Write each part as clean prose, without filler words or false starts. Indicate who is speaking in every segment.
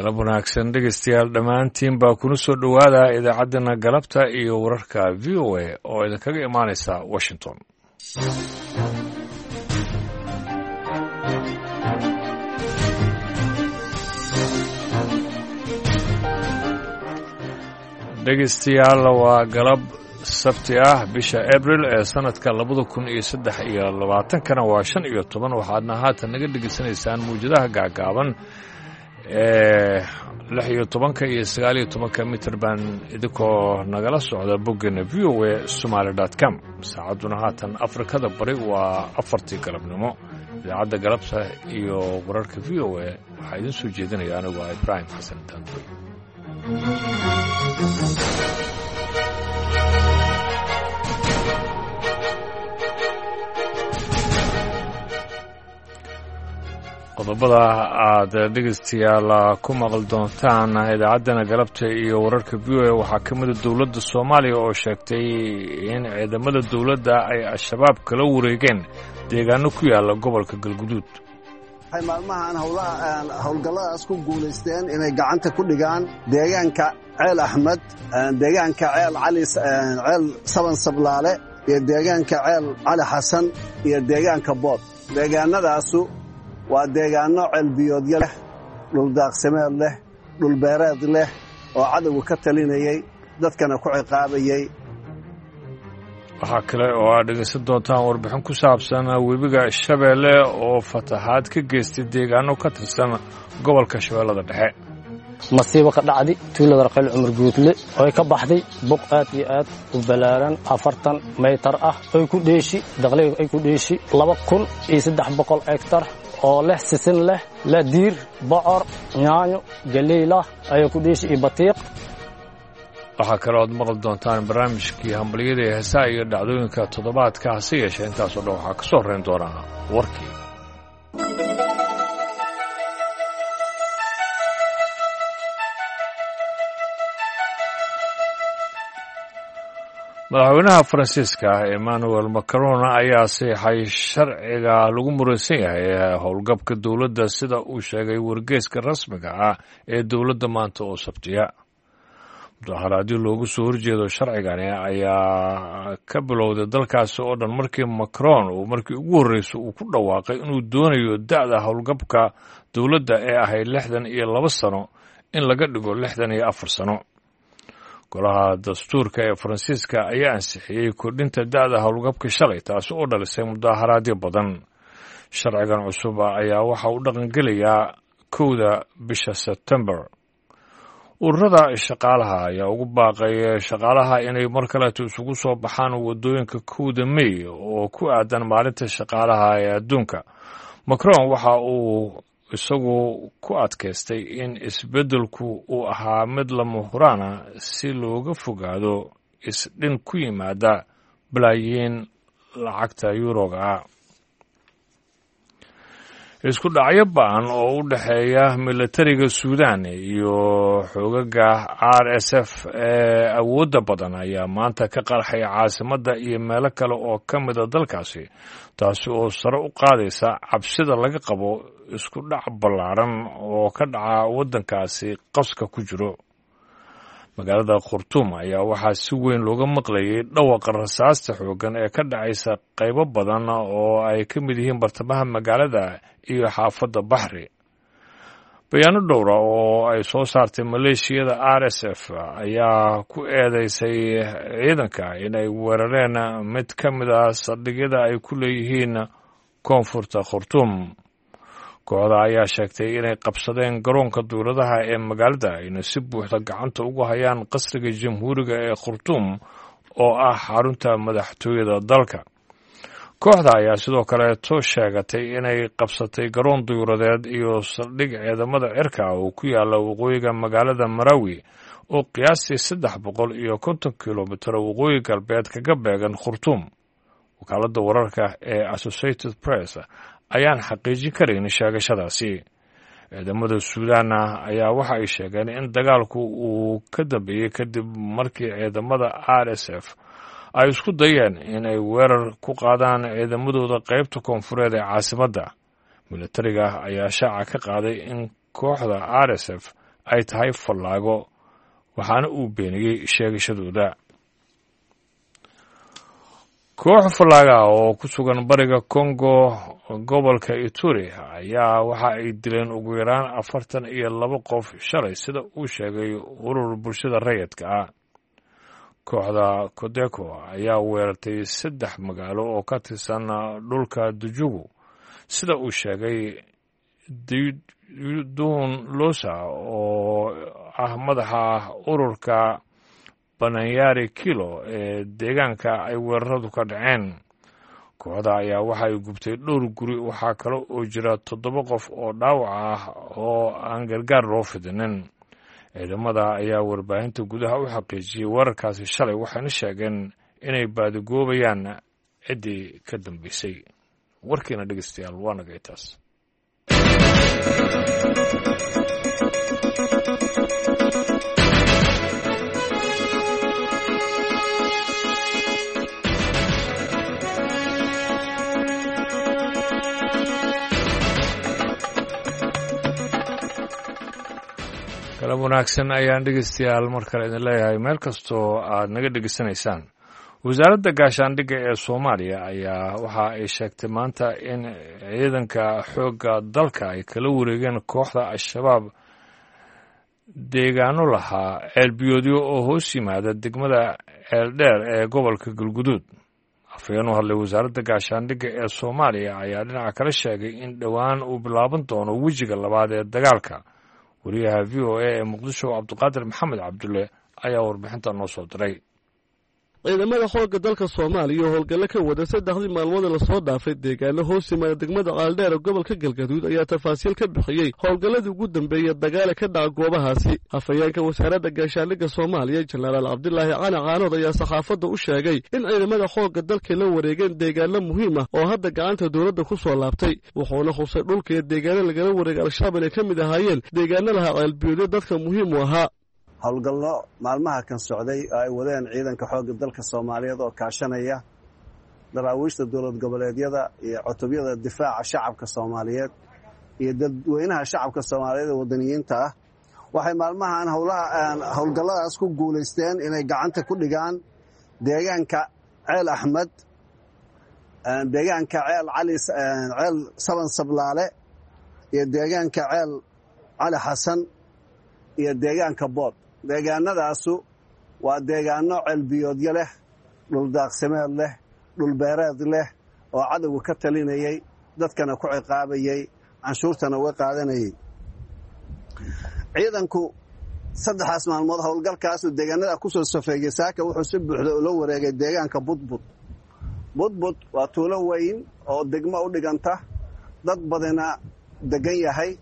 Speaker 1: galab wanaagsan dhegaystayaal dhammaantiin baa kuna soo dhowaada idaacaddana galabta iyo wararka v o a oo idinkaga imaanaysa washington dhegaystayaal waa galab sabti ah bisha abril ee sanadka 2023 waa 15 waxaadna haatan naga dhegaysanaysaan muujadaha gaagaaban ee 16 iyo 19 mitir baan idinkoo nagala socda boggeena voasomali.com saacaduna haatan afrikada bari waa 4 galabnimo idaacadda galabta iyo wararka v o a waxaa idin soo jeedinaya anigu ibraahim xasan daandoy qodobada aad dhegaystayaal ku maqal doontaan idaacaddana galabta iyo wararka v o a waxaa ka mida dowladda soomaaliya oo sheegtay in ciidamada dowladda ay al-shabaab kala wareegeen deegaano ku yaala gobolka galguduud
Speaker 2: waxay maalmahan howlgalladaas ku guulaysteen inay gacanta ku dhigaan deegaanka ceel axmed deegaanka ceel saban sablaale iyo deegaanka ceel cali xasan iyo deegaanka bood deegaanadaasu waa deegaano ceelbiyoodyo leh dhuldaaqsimeed leh dhulbeereed leh oo cadowga ka talinayey dadkana ku ciqaabayey
Speaker 1: waxaa kale oo aad dhegaysan doontaan warbixin ku saabsan webiga shabeelle oo fatahaad ka geystay deegaano ka tirsan gobolka shabeellada dhexe
Speaker 3: masiibo ka dhacday tuulada raqayl cumar guudle oo ay ka baxday buq aad iyo aad u balaaran 40 maytar ah oo ku dheeshi dakhliga ay ku dheeshi 2300 hektar oo leh sisin leh diir bocor yaanyo galeyla ay ku dheeshi iyo batiiq
Speaker 1: waxaa kaloo aad maqli doontaan barnaamijkii hambaliyada ee heesaha iyo dhacdooyinka toddobaadka hase yeeshee intaasoo dhan waxaa ka soo horeyn doonaa warkii madaxweynaha faransiiska emmanuel macron ayaa saxay sharciga lagu muraysan yahay howlgabka dowladda sida uu sheegay wargeyska rasmiga ah ee dowladda maanta oo sabtiya mudaharaadyo loogu soo horjeedo sharcigani ayaa ka bilowday dalkaasi oo dhan markii macron uu markii ugu horreysay uu ku dhawaaqay inuu doonayo da'da howlgabka dowladda ee ahayd 62 sano in laga dhigo 64 sano golaha dastuurka ee faransiiska ayaa ansixiyey kordhinta da'da howlgabka shalay taasi oo dhalisay mudaharaadyo badan sharcigan cusub ayaa waxa uu dhaqangelayaa 1 bisha September ururada shaqaalaha ayaa ugu baaqay shaqaalaha inay mar kaleeto isugu soo baxaan wadooyinka 1 May oo ku aadan maalinta shaqaalaha ee adduunka Macron waxa uu isagu ku adkaystay in isbeddelku uu ahaa mid lama huraan ah si looga fogaado isdhin ku yimaada balaayiin lacagta yuuroga isku dhacyo ba'an oo u dhexeeya militariga Suudaan iyo xogaga RSF ee awoodda badan ayaa maanta ka qarxay caasimadda iyo meelo kale oo ka mid ah dalkaasi taasi oo sare u qaadaysa cabsida laga qabo isku dhac ballaaran oo ka dhaca waddankaasi qaska ku jiro magaalada Khartoum ayaa waxaa si weyn looga maqlayay dhawaqa rasaasta xooggan ee ka dhacaysa qaybo badan oo ay ka mid yihiin bartamaha magaalada iyo xaafadda Bahri bayaano dhowra oo ay soo saartay maleeshiyada RSF ayaa ku eedeysay ciidanka inay weerareen mid ka mid ah saldhigyada ay ku leeyihiin koonfurta Khartoum kooxda ayaa sheegtay inay qabsadeen garoonka duuladaha ee magaalada ayna si buuxda gacanta ugu hayaan qasriga jamhuuriga ee Khartoum oo ah xarunta madaxtooyada dalka kooxda ayaa sidoo kale sheegatay inay qabsatay garoon duuladeed iyo saldhig ciidamada cirka oo ku yaala waqooyiga magaalada Marawi oo qiyaastii 350 kilomitir waqooyi galbeed kaga beegan Khartoum wakaaladda wararka ee Associated Press ayaan xaqiijin karin sheegashadaasi ciidamada Suudaan ayaa waxa ay sheegeen in dagaalku uu ka dambeeyay kadib markii ciidamada RSF ay isku dayeen inay weerar ku qaadaan ciidamadooda qaybta koonfureed ee caasimadda militariga ayaa shaaca ka qaaday in kooxda RSF ay tahay fallaago waxaana uu beeniyey sheegashadooda. koox fallaaga oo ku sugan bariga Congo gobolka Ituri ayaa waxa ay dileen ugu yaraan 42 qof shalay sida uu sheegay urur bulshada rayidka ah. kooxda Codeco ayaa weerartay 3 magaalo oo ka tirsan dhulka Dujugu sida uu sheegay Dun Losa oo ah madaxa ururka Banayari Kilo ee deegaanka ay weeraradu ka dhaceen. kooxda ayaa waxa ay gubtay dhowr guri waxaa kale oo jira 7 qof oo dhaawac ah oo aan gargaar loo fidinin. ciidamada ayaa warbaahinta gudaha u xaqiijiyay weerarkaasi shalay waxayna sheegeen inay baadigoobayaan ciddii ka dambeysay. warkiina dhegeystayaal waa naga intaas. kala wanaagsan ayaan dhegeystayaal mar kale idin leeyahay meel kastoo aad naga dhegeysanaysaan. wasaaradda gaashaandhigga ee Soomaaliya ayaa waxa ay sheegtay maanta in ciidanka xoogga dalka ay kala wareegeen kooxda Al-Shabaab deegaano lahaa ceelbiyoodyo oo hoos yimaada degmada Ceeldheer ee gobolka Galguduud. afhayeen u hadlay wasaaradda gaashaandhigga ee Soomaaliya ayaa dhinaca kale sheegay in dhowaan uu bilaaban doono wejiga labaad ee dagaalka. wariyaha VOA ee Muqdisho Cabdiqaadir Maxamed Cabdulle ayaa warbixinta noo soo diray.
Speaker 4: ciidamada xoogga dalka Soomaaliya oo howlgalo ka wada 3 maalmood la soo dhaafay deegaano hoos yimaada degmada Ceeldheer ee gobolka Galgaduud ayaa tafaasiil ka bixiyay howlgaladii ugu dambeeyay dagaal ka dhaca goobahaasi. afhayeenka wasaaradda gaashaandhigga Soomaaliya Jenaraal Cabdulaahi Cali Caanood ayaa saxaafadda u sheegay in ciidamada xoogga dalka la wareegeen deegaano muhiim ah oo hadda gacanta dawladda ku soo laabtay. wuxuuna xusay dhulka iyo deegaano lagala wareegay Al-Shabaab ay ka mid ahaayeen deegaano lahaa ceelbiyoodyo dadka muhiim u ahaa.
Speaker 2: howlgallo maalmaha kan socday ay wadeen ciidanka xoogga dalka Soomaaliyeed oo kaashanaya daraawiishta dowlad goboleedyada iyo cutubiyada difaaca shacabka Soomaaliyeed iyo dadweynaha shacabka Soomaaliyeed ee wadaniyiinta ah waxay maalmahan howlgalladaas ku guuleysteen inay gacanta ku dhigaan deegaanka Ceel Axmed, deegaanka Ceel Cali, Ceel Saban Sablaale iyo deegaanka Ceel Cali Xasan iyo deegaanka Bood. deegaanadaasu waa deegaano ceelbiyoodyo leh, dhul daaqsimeed leh, dhul beereed leh oo cadowga ka talinayay, dadkana ku ciqaabayay, canshuurtana uga qaadanayay. ciidanku 3 maalmood howlgalkaasu deegaanada ku soo safeeyay saaka wuxuu si buuxda ula wareegay deegaanka Budbud. Budbud waa tuulo weyn oo degmo u dhiganta, dad badana degan yahay.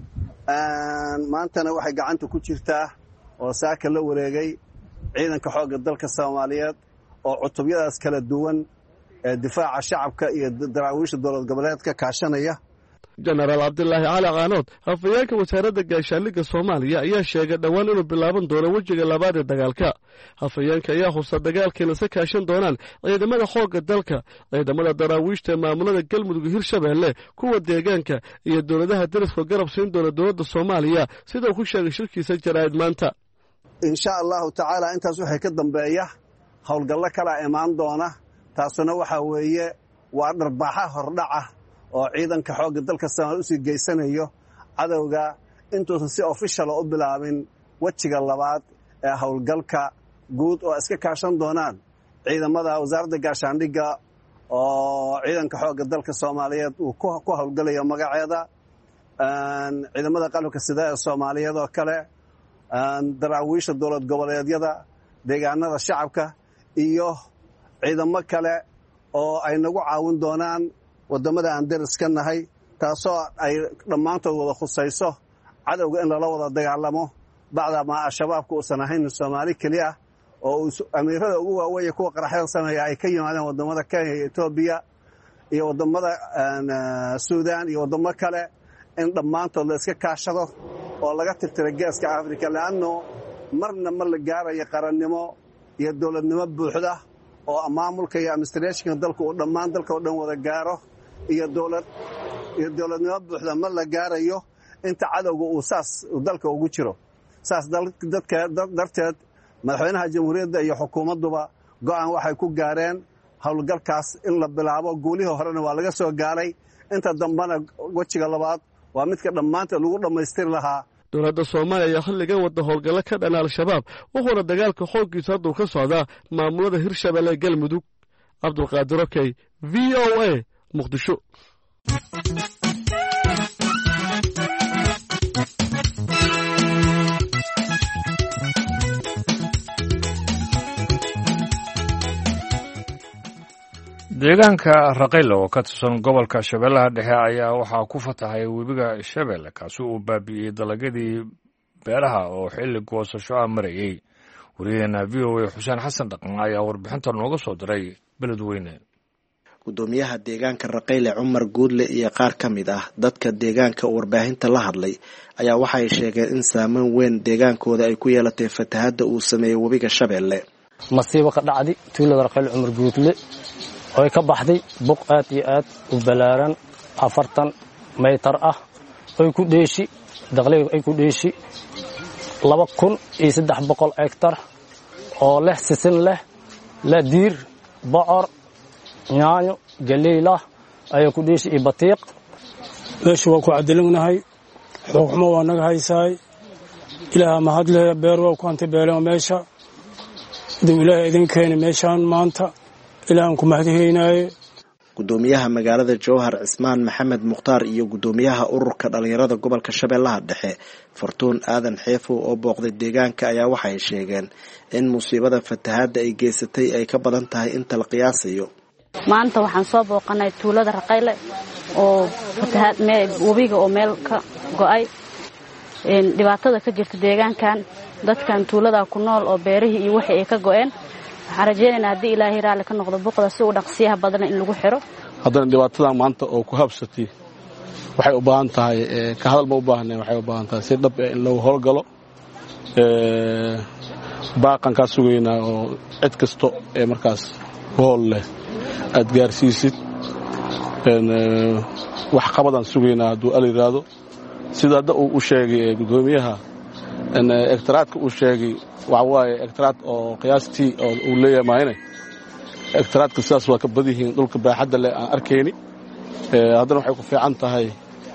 Speaker 2: maantana waxay gacanta ku jirtaa oo saaka la wareegay ciidanka xoogga dalka Soomaaliyeed oo cutubyadaas kala duwan ee difaaca shacabka iyo daraawiishta dowlad goboleedka kaashanaya.
Speaker 4: Jenaraal Cabdulaahi Cali Caanood afhayeenka wasaaradda gaashaandhigga Soomaaliya ayaa sheegay dhowaan inuu bilaaban doono wejiga labaad ee dagaalka. afhayeenka ayaa xusa dagaalkeena ka kaashan doonaan ciidamada xoogga dalka, ciidamada daraawiishta ee maamulada Galmudug iyo Hirshabeelle, kuwa deegaanka iyo dowladaha dariska garab siin doona dowladda Soomaaliya sida uu ku sheegay shirkiisa jaraa'id maanta.
Speaker 2: insha Allahu tacaala intaas waxay ka dambeeya howlgallo kala imaan doona. taasuna waxa weeye waa dharbaaxa hordhaca oo ciidanka xoogga dalka Soomaaliya u sii geysanayo cadowga intuusan si official u bilaabin wejiga labaad ee howlgalka guud oo iska kaashan doonaan ciidamada wasaaradda gaashaandhigga oo ciidanka xoogga dalka Soomaaliyeed uu ku howlgalayo magaceeda, ciidamada qalabka sida ee Soomaaliyeed oo kale, daraawiishta dowlad goboleedyada, deegaanada shacabka iyo ciidamo kale oo ay nagu caawin doonaan wadamada aan dariska nahay, taasoo ay dhammaantood wada khusayso cadowga in lala wada dagaalamo bacdama Al-Shabaabku uusan ahayn Soomaali keliya oo amiirada ugu waaweyn kuwa qaraxyada sameeya ay ka yimaadeen wadamada Kenya iyo Ethiopia iyo wadamada Suudaan iyo wadamo kale, in dhammaantood la iska kaashado oo laga tirtiro geeska Afrika laanno marna ma la gaarayo qarannimo iyo dowladnimo buuxda oo maamulka iyo administrationka dalka oo dhammaan dalka oo dhan wada gaaro iyo dowladnimo buuxda ma la gaarayo inta cadowga uu saas dalka ugu jiro. saas darteed madaxweynaha jamhuuriyadda iyo xukuumadduba go'aan waxay ku gaareen howlgalkaas in la bilaabo. guulihii horena waa laga soo gaaray, inta dambena wejiga labaad waa midka dhammaanteed lagu dhammaystiri lahaa.
Speaker 4: dowladda soomaaliya ayaa xilligan wadda howlgallo ka dhan al-shabaab, wuxuuna dagaalka xooggiisa hadduu ka socdaa maamulada hirshabelle ee galmudug. cabdulqaadir okey, v o a, muqdisho.
Speaker 1: deegaanka Raqayl oo ka tirsan gobolka Shabeellaha Dhexe ayaa waxaa ku fatahay webiga Shabeelle kaasi uu baabi'iyey dalagyadii beeraha oo xilli goosasho ah marayay. wariyaheena VOA Xuseen Xasan Dhaqan ayaa warbixinta nooga soo diray beledweyne.
Speaker 5: gudoomiyaha deegaanka Raqayle Cumar Guudle iyo qaar ka mid ah dadka deegaanka warbaahinta la hadlay ayaa waxay sheegeen in saameyn weyn deegaankooda ay ku yeelatay fatahaadda uu sameeyey webiga Shabeelle.
Speaker 3: masiibo ka dhacday tuulada Raqayle Cumar Guudle oo ka baxday buq aad iyo aad u balaaran 40 mitir ah oo ku dheeshi dakhliga ay ku dheeshi 2300 hektar oo leh sisin leh la diir bocor yaanyo galeyla ay ku dheeshi iyo batiiq.
Speaker 6: meesha waa ku cadilanahay xukumo waa naga haysaay ilaaha ma hadle beer waa ku anta beelan meesha dawladda idin keenay meeshan maanta ilaahan ku mahadinaayo.
Speaker 5: gudoomiyaha magaalada Jowhar Cismaan Maxamed Mukhtaar iyo gudoomiyaha ururka dhalinyarada gobolka Shabeellaha Dhexe Fartuun Aadan Xeefo oo booqday deegaanka ayaa waxay sheegeen in musiibada fatahaadda ay geysatay ay ka badan tahay inta la qiyaasayo.
Speaker 7: maanta waxaan soo booqanay tuulada Raqayle oo fatahaad webiga oo meel ka go'ay dhibaatada ka jirta deegaankan dadkan tuulada ku nool oo beerihii iyo wixii ay ka go'een. waxaan rajaynaynaa haddii ilaahay raali ka noqdo buqda si uu dhaqsiyaha badan in lagu xiro.
Speaker 4: haddana dhibaatada maanta oo ku habsatay waxay u baahan tahay ka hadal ma u baahnay, waxay u baahan tahay si dhab ah in lagu howlgalo. baaqan ka sugaynaa oo cid kasto ee markaas hool leh aad gaarsiisid wax qabadan sugaynaa hadduu al yiraahdo. sida hadda uu u sheegay gudoomiyaha ektaraadka uu sheegay waxa waaye ektaraad oo qiyaastii oo uu leeyahay maayne ektaraadka sidaas waa ka badihiin dhulka baaxadda leh aan arkayni. haddana waxay ku fiican tahay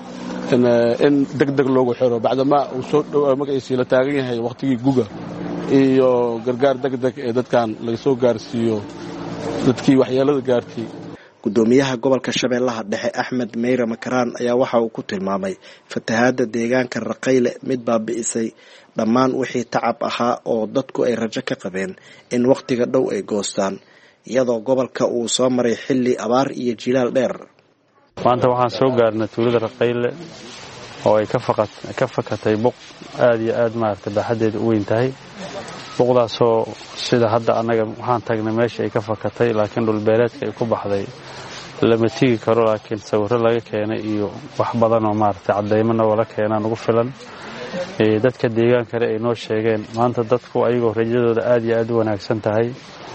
Speaker 4: in degdeg loogu xiro bacdama uu soo dhow magaciisa la taagan yahay waqtigii guga iyo gargaar degdeg ee dadkan laga soo gaarsiiyo dadkii waxyeelada gaartay.
Speaker 5: gudoomiyaha gobolka Shabeellaha Dhexe Axmed Meyre Makaraan ayaa waxa uu ku tilmaamay fatahaadda deegaanka Raqayle mid baabi'isay dhammaan wixii tacab ahaa oo dadku ay rajo ka qabeen in waqtiga dhow ay goostaan, iyadoo gobolka uu soo maray xilli abaar iyo jilaal dheer.
Speaker 8: maanta waxaan soo gaarnay tuulada Raqayle oo ay ka fakatay buq aad iyo aad maartay baaxadeedu u weyn tahay. buqdaasoo sida hadda anaga waxaan tagnay meesha ay ka fakatay, laakiin dhul beereedka ay ku baxday lama tigi karo, laakiin sawirro laga keenay iyo wax badan oo maartay cadeymana wala keenaan ugu filan. dadka deegaankana ay noo sheegeen maanta dadku ayagoo rajadooda aad iyo aad u wanaagsan tahay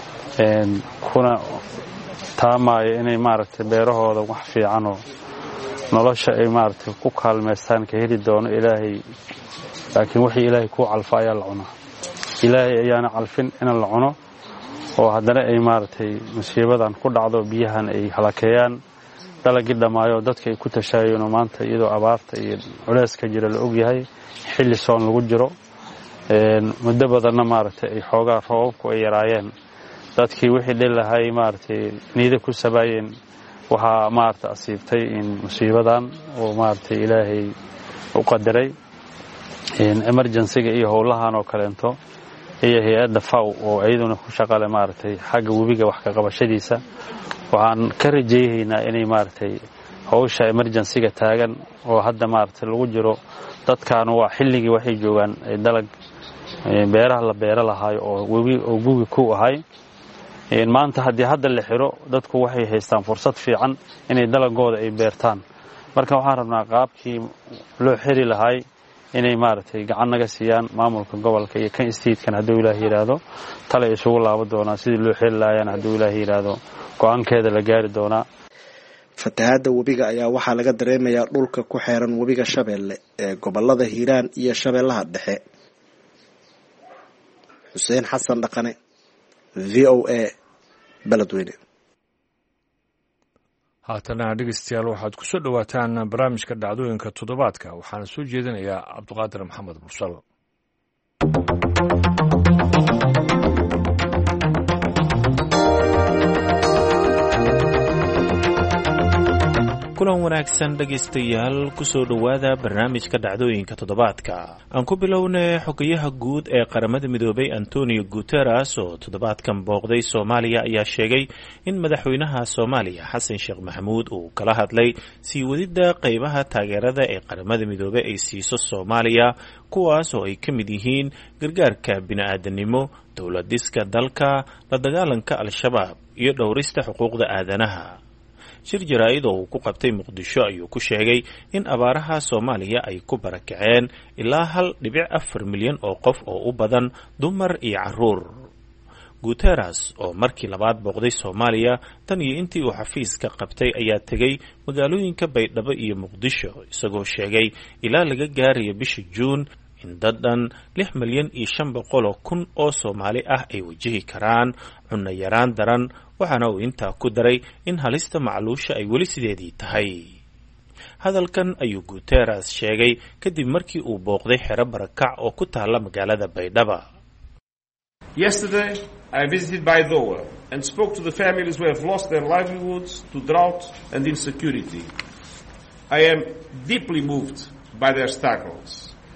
Speaker 8: kuna taamaayo inay maaragtay beerahooda wax fiican oo nolosha ay maaragtay ku kaalmeystaan ka heli doono ilaahay. laakiin wixii ilaahay ku calfa ayaa la cunaa, ilaahay ayaana calfin in la cuno oo haddana ay maaragtay musiibadan ku dhacdo biyahan ay halakeeyaan dalagii dhamaayo dadka ay ku tashaayeen maanta iyadoo abaarta iyo culeyska jira la ogyahay xilli soon lagu jiro. muddo badanna maaragtay ay xoogaa roobabku ay yaraayeen, dadkii wixii dhilahay maaragtay niida ku sabaayeen waxaa maaragtay asiibtay in musiibadan oo maaragtay ilaahay u qadaray. emergency-ga iyo howlahan oo kaleento iyo hay'adda FAO oo ayaduna ku shaqale maaragtay xagga webiga wax ka qabashadiisa waxaan ka rajaynaynaa inay maaragtay hawsha emergency-ga taagan oo hadda maaragtay lagu jiro dadkan waa xilligii waxay joogaan dalag beeraha la beera lahaay oo webi oo gugi ku ahay. maanta haddii hadda la xiro dadku waxay haystaan fursad fiican inay dalagooda ay beertaan. marka waxaan rabnaa qaabkii loo xiri lahaay inay maaragtay gacan naga siiyaan maamulka gobolka iyo kan state-kan hadduu ilaahay yiraahdo tale isugu laabo doonaa sidii loo xiri lahaayeen hadduu ilaahay yiraahdo go'aankeeda la gaari doonaa.
Speaker 5: fatahaadda webiga ayaa waxaa laga dareemayaa dhulka ku xeeran webiga Shabeelle ee gobolada Hiiraan iyo Shabeellaha Dhexe. xuseen xasan dhaqane VOA beledweyne.
Speaker 1: haatana dhegeystayaal waxaad ku soo dhowaataan barnaamijka dhacdooyinka toddobaadka waxaana soo jeedinayaa cabdiqaadir maxamed mursal.
Speaker 9: kulan wanaagsan dhegaystayaal kusoo dhowaada barnaamijka dhacdooyinka toddobaadka. aan ku bilownay xogayaha guud ee qaramada midoobay Antonio Guterres oo toddobaadkan booqday Soomaaliya ayaa sheegay in madaxweynaha Soomaaliya Xasan Sheekh Maxamuud uu kala hadlay sii wadida qaybaha taageerada ee qaramada midoobay ay siiso Soomaaliya, kuwaas oo ay ka mid yihiin gargaarka bini'aadanimo, dowlad dhiska dalka, la dagaalanka al-shabaab iyo dhowrista xuquuqda aadanaha. shir jaraa'id oo uu ku qabtay Muqdisho ayuu ku sheegay in abaaraha Soomaaliya ay ku barakaceen ilaa 1.4 milyan oo qof oo u badan dumar iyo carruur. Guterres oo markii labaad booqday Soomaaliya tan iyo intii uu xafiiska qabtay ayaa tegay magaalooyinka Baydhabo iyo Muqdisho isagoo sheegay ilaa laga gaarayo bisha Juun in dadan 6,500,000 oo Soomaali ah ay wajihi karaan cunno yaraan daran, waxaana uu intaa ku daray in halista macluusha ay weli sideedii tahay. hadalkan ayuu Guterres sheegay kadib markii uu booqday xero barakac oo ku taala magaalada Baydhabo.
Speaker 10: Yesterday, I visited Baidoa and spoke to the families who have lost their livelihoods to drought and insecurity. I am deeply moved by their struggles.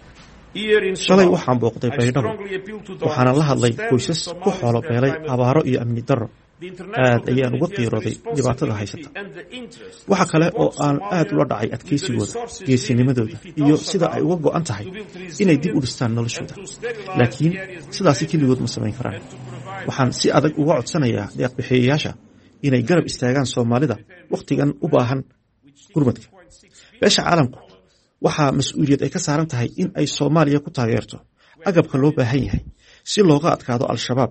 Speaker 11: shalay waxaan booqday Baydhabo waxaana la hadlay qoysas ku xoolo beelay abaaro iyo amni darro. aad ayaan uga qiirooday dhibaatada haysata. waxa kale oo aan aad ula dhacay adkaysigooda, geesinimadooda iyo sida ay uga go'an tahay inay dib u dhistaan noloshooda. laakiin sidaasi keligood ma samayn karaan. waxaan si adag uga codsanayaa deeq-bixiyayaasha inay garab istaagaan Soomaalida wakhtigan u baahan gurmadka. beesha caalamku waxaa mas'uuliyad ay ka saaran tahay in ay Soomaaliya ku taageerto agabka loo baahan yahay si looga adkaado al-shabaab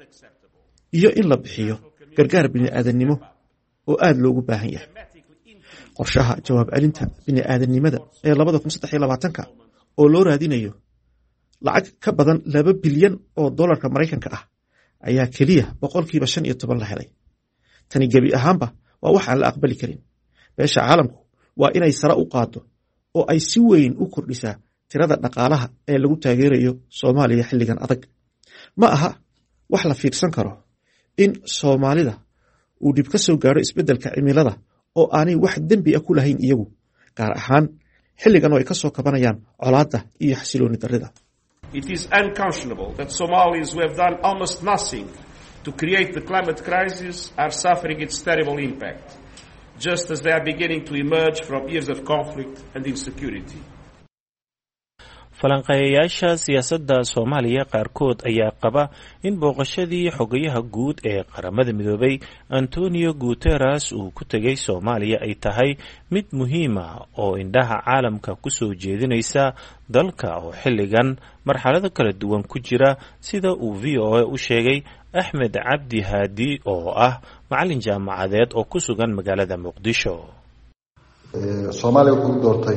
Speaker 11: iyo in la bixiyo gargaar bini'aadanimo oo aad loogu baahan yahay. qorshaha jawaab celinta bini'aadanimada ee 2023 oo loo raadinayo lacag ka badan 2 bilyan oo dollarka Mareykanka ah ayaa keliya 15% la helay. tani gebi ahaanba waa wax aan la aqbali karin. beesha caalamku waa inay sare u qaado oo ay si weyn u kordhisaa tirada dhaqaalaha ee lagu taageerayo Soomaaliya xilligan adag. ma aha wax la fiirsan karo in Soomaalida uu dib ka soo gaaro isbeddelka cimilada oo aanay wax dembi ah ku lahayn iyagu, gaar ahaan xilligan oo ay ka soo kabanayaan colaadda iyo xasilooni darrida.
Speaker 10: It is unconscionable that Somalis who have done almost nothing to create the climate crisis are suffering its terrible impact, just as they are beginning to emerge from years of conflict and insecurity.
Speaker 9: falanqeeyayaasha siyaasadda Soomaaliya qaarkood ayaa qaba in booqashadii xogayaha guud ee qaramada midoobay Antonio Guterres uu ku tegay Soomaaliya ay tahay mid muhiim ah oo indhaha caalamka ku soo jeedinaysa dalka oo xilligan marxalado kala duwan ku jira, sida uu VOA u sheegay Axmed Cabdi Haadi oo ah macallin jaamacadeed oo ku sugan magaalada Muqdisho.
Speaker 12: Soomaaliya wuxuu doortay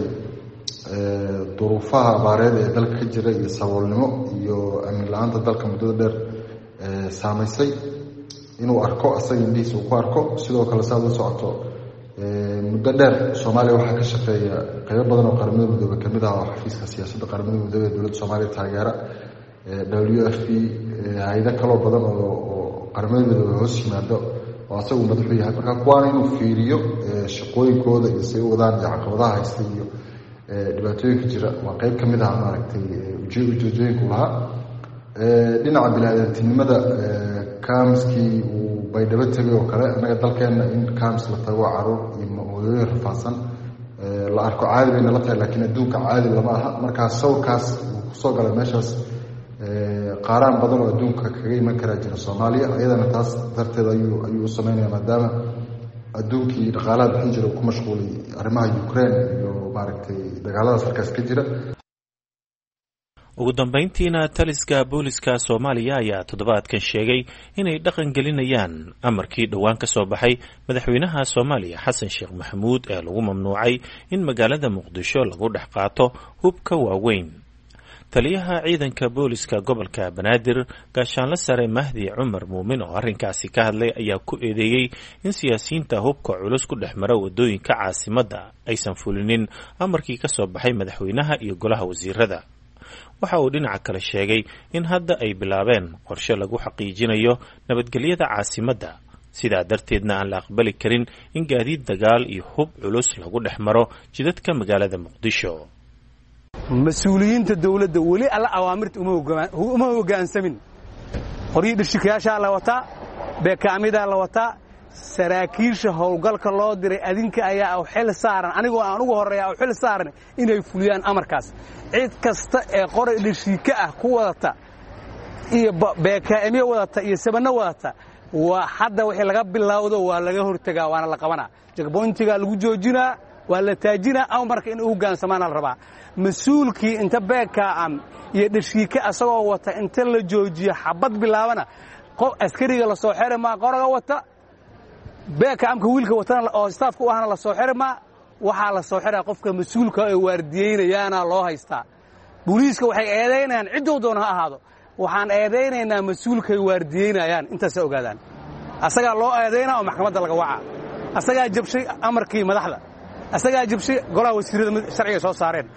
Speaker 12: duruufaha abaareed ee dalka ka jira iyo saboolnimo iyo amni la-aanta dalka muddada dheer saamaysay inuu arko asaga indhihiisa uu ku arko. sidoo kale saad la socoto muddo dheer Soomaaliya waxaa ka shaqeeya qaybo badan oo qaramada midoobay kamid ah oo xafiiska siyaasadda qaramada midoobay ee dowladda Soomaaliya taageera, WFP, hay'ado kaloo badan oo qaramada midoobay hoos yimaado oo asagu madaxu yahay. marka kuwaana inuu fiiriyo shaqooyinkooda iyo say u wadaan iyo caqabadaha haysta iyo dhibaatooyinka jira waa qayb ka mid ah maaragtay ujeedooyinku lahaa. dhinaca bini'aadantinimada kaamskii uu Baydhabo tegay oo kale, annaga dalkeenna in kaams la tago caruur iyo hooyooyin rafaadsan la arko caadi bayna la tahay, laakiin adduunka caadi lama aha. markaa sawirkaas uu kusoo galay meeshaas qaaraan badan oo adduunka kaga iman karaa jira Soomaaliya. iyadana taas darteed ayuu u sameynaya maadaama adduunkii dhaqaalaha bixin jira ku mashquulay arrimaha Ukraine iyo maaragtay dagaalada halkaas ka jira.
Speaker 9: ugu dambeyntiina taliska booliska Soomaaliya ayaa toddobaadkan sheegay inay dhaqan gelinayaan amarkii dhowaan ka soo baxay madaxweynaha Soomaaliya Xasan Sheekh Maxamuud ee lagu mamnuucay in magaalada Muqdisho lagu dhex qaato hubka waaweyn. taliyaha ciidanka booliska gobolka banaadir gaashaanle sare mahdi cumar muumin oo arrinkaasi ka hadlay ayaa ku eedeeyey in siyaasiyiinta hubka culus ku dhex mara wadooyinka caasimadda aysan fulinin amarkii ka soo baxay madaxweynaha iyo golaha wasiirada. waxa uu dhinaca kale sheegay in hadda ay bilaabeen qorshe lagu xaqiijinayo nabadgelyada caasimadda, sidaa darteedna aan la aqbali karin in gaadiid dagaal iyo hub culus lagu dhex maro jidadka magaalada muqdisho.
Speaker 13: mas-uuliyiinta dawladda weli alla awaamirta uma hoggaansamin. qoryii dhishikayaashaa la wataa, beekaamidaa la wataa, saraakiisha howlgalka loo diray adinka ayaa xil saaran, anigoo aan ugu horreeya xil saaran inay fuliyaan amarkaas. cid kasta ee qoray dhishika ah ku wadata iyo beekaamiye wadata iyo sabanno wadata waa hadda wixii laga bilowdo waa laga hortagaa, waana la qabanaa. jagboyntigaa lagu joojinaa, waa la taajinaa, amarka in u hogaansamaana la rabaa. mas-uulkii inta beekaam iyo dhashiika asagoo wata inta la joojiyo xabad bilaabana qof askariga la soo xiri maa, qoraga wata beekaamka wiilka watana oo staafka u ahna la soo xiri maa. waxaa la soo xiraa qofka mas-uulka ee waardiyeynayaana loo haystaa. booliiska waxay eedaynayaan cidduu doona ha ahaado, waxaan eedaynaynaa mas-uulkay waardiyeynayaan, intaasay ogaadaan. asagaa loo eedaynaa oo maxkamadda laga wacaa. asagaa jabshay amarkii madaxda, asagaa jabshay golaha wasiirada sharciga soo saareen.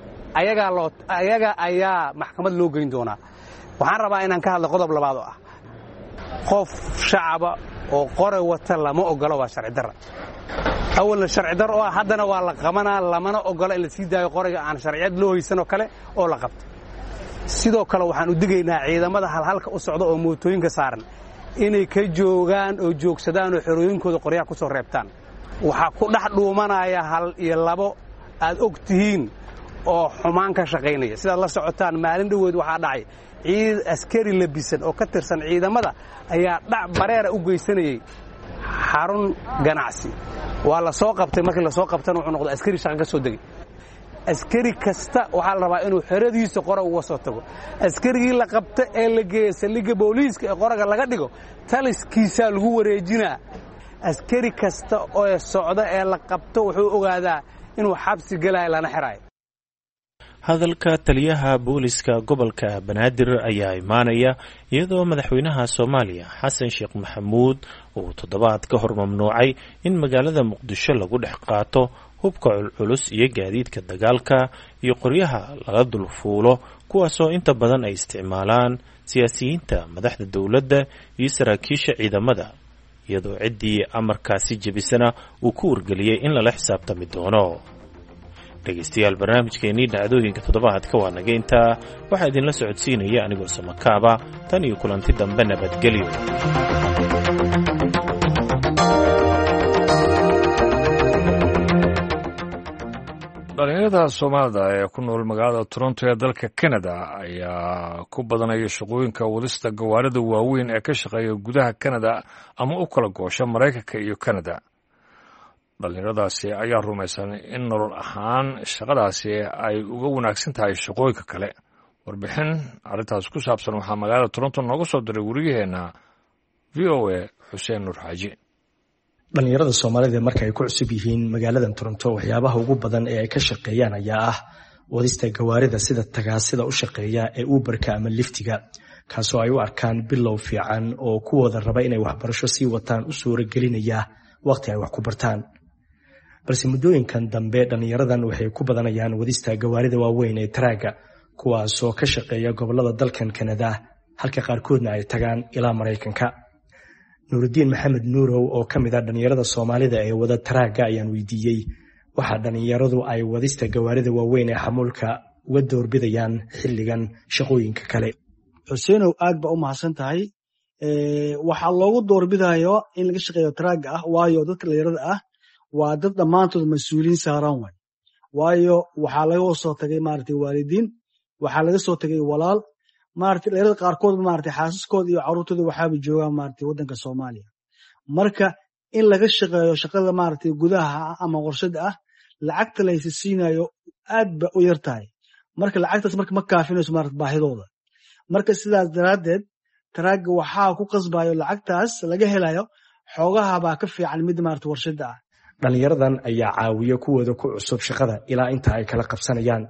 Speaker 13: ayaga ayaa maxkamad loo geyn doonaa. waxaan rabaa inaan ka hadlo qodob labaad oo ah qof shacaba oo qoray wata lama ogolo, waa sharci darra. awalna sharci darro oo ah, haddana waa la qabanaa, lamana ogolo in la sii daayo qorayga aan sharciyad loo haysanoo kale oo la qabto. sidoo kale waxaan u digaynaa ciidamada halhalka u socda oo mootooyinka saaran inay ka joogaan oo joogsadaan oo xerooyinkooda qoryaha ku soo reebtaan. waxaa ku dhex dhuumanaya hal iyo labo aad og tihiin oo xumaan ka shaqaynaya. sidaad la socotaan maalin dhoweed waxaa dhacay ciid askari labisan oo ka tirsan ciidamada ayaa dhac bareera u geysanayay xarun ganacsi. waa la soo qabtay, markii la soo qabtana wuxuu noqday askari shaqo ka soo degay. askari kasta waxaa la rabaa inuu xeradiisa qorag uga soo tago. askarigii la qabta ee la geeya saldhigga booliiska ee qoraga laga dhigo taliskiisaa lagu wareejinaa. askari kasta oo socda ee la qabto wuxuu ogaadaa inuu xabsi gelayo lana xiraayo.
Speaker 9: hadalka taliyaha booliska gobolka banaadir ayaa imaanaya iyadoo madaxweynaha Soomaaliya Xasan Sheekh Maxamuud uu toddobaad ka hor mamnuucay in magaalada Muqdisho lagu dhex qaato hubka culus iyo gaadiidka dagaalka iyo qoryaha laga dulfuulo, kuwaasoo inta badan ay isticmaalaan siyaasiyiinta, madaxda dawladda iyo saraakiisha ciidamada, iyadoo ciddii amarkaasi jebisana uu ku wargeliyey in lala xisaabtami doono. dhegaystayaal, barnaamijkeennii dhacdooyinka toddobaadka waa naga intaa. waxaa idinla socodsiinaya anigoo samakaaba. tan iyo kulanti dambe, nabadgelyo.
Speaker 1: dhalinyarada soomaalida ee ku nool magaalada toronto ee dalka canada ayaa ku badanaya shaqooyinka wadista gawaarida waaweyn ee ka shaqeeya gudaha canada ama u kala goosha maraykanka iyo canada. dhalinyaradaasi ayaa rumaysan in nolol ahaan shaqadaasi ay uga wanaagsan tahay shaqooyinka kale. warbixin arrintaas ku saabsan waxaa magaalada toronto nooga soo diray wariyaheenna v o a xuseen nuur xaaji.
Speaker 14: dhalinyarada soomaalida marka ay ku cusub yihiin magaaladan toronto waxyaabaha ugu badan ee ay ka shaqeeyaan ayaa ah wadista gawaarida sida tagaasida u shaqeeya ee uberka ama liftiga, kaasoo ay u arkaan bilow fiican oo kuwooda raba inay waxbarasho sii wataan u suuragelinaya waqti ay wax ku bartaan. balse muddooyinkan dambe dhalinyaradan waxay ku badanayaan wadista gawaarida waaweyn ee taraaga, kuwaasoo ka shaqeeya gobolada dalkan Kanada, halka qaarkoodna ay tagaan ilaa Maraykanka. nuurudiin maxamed nuurow oo ka mid ah dhalinyarada soomaalida ee wada taraaga ayaan weydiiyey waxa dhalinyaradu ay wadista gawaarida waaweyn ee xamuulka uga doorbidayaan xilligan shaqooyinka kale.
Speaker 15: xuseenow aad ba u mahadsan tahay. waxaa loogu doorbidayo in laga shaqeeyo taraaga ah waayo dadka dhalinyarada ah waa dad dhammaantood mas-uuliyiin saaran way. waayo waxaa laga soo tagay maaragtay waalidiin, waxaa laga soo tagay walaal, maaragtay dhalinyarada qaarkood maaragtay xaasaskooda iyo carruurtooda waxaaba joogaan maaragtay waddanka Soomaaliya. marka in laga shaqeeyo shaqada maaragtay gudaha ama warshada ah, lacagta la siinayo aad ba u yar tahay. marka lacagtaas marka ma kaafinayso maaragtay baahidooda. marka sidaas daraaddeed taraaga waxaa ku qasbayo lacagtaas laga helayo xoogaha baa ka fiican mid maaragtay warshada ah.
Speaker 14: dhalinyaradan ayaa caawiya kuwooda ku cusub shaqada ilaa inta ay kala qabsanayaan.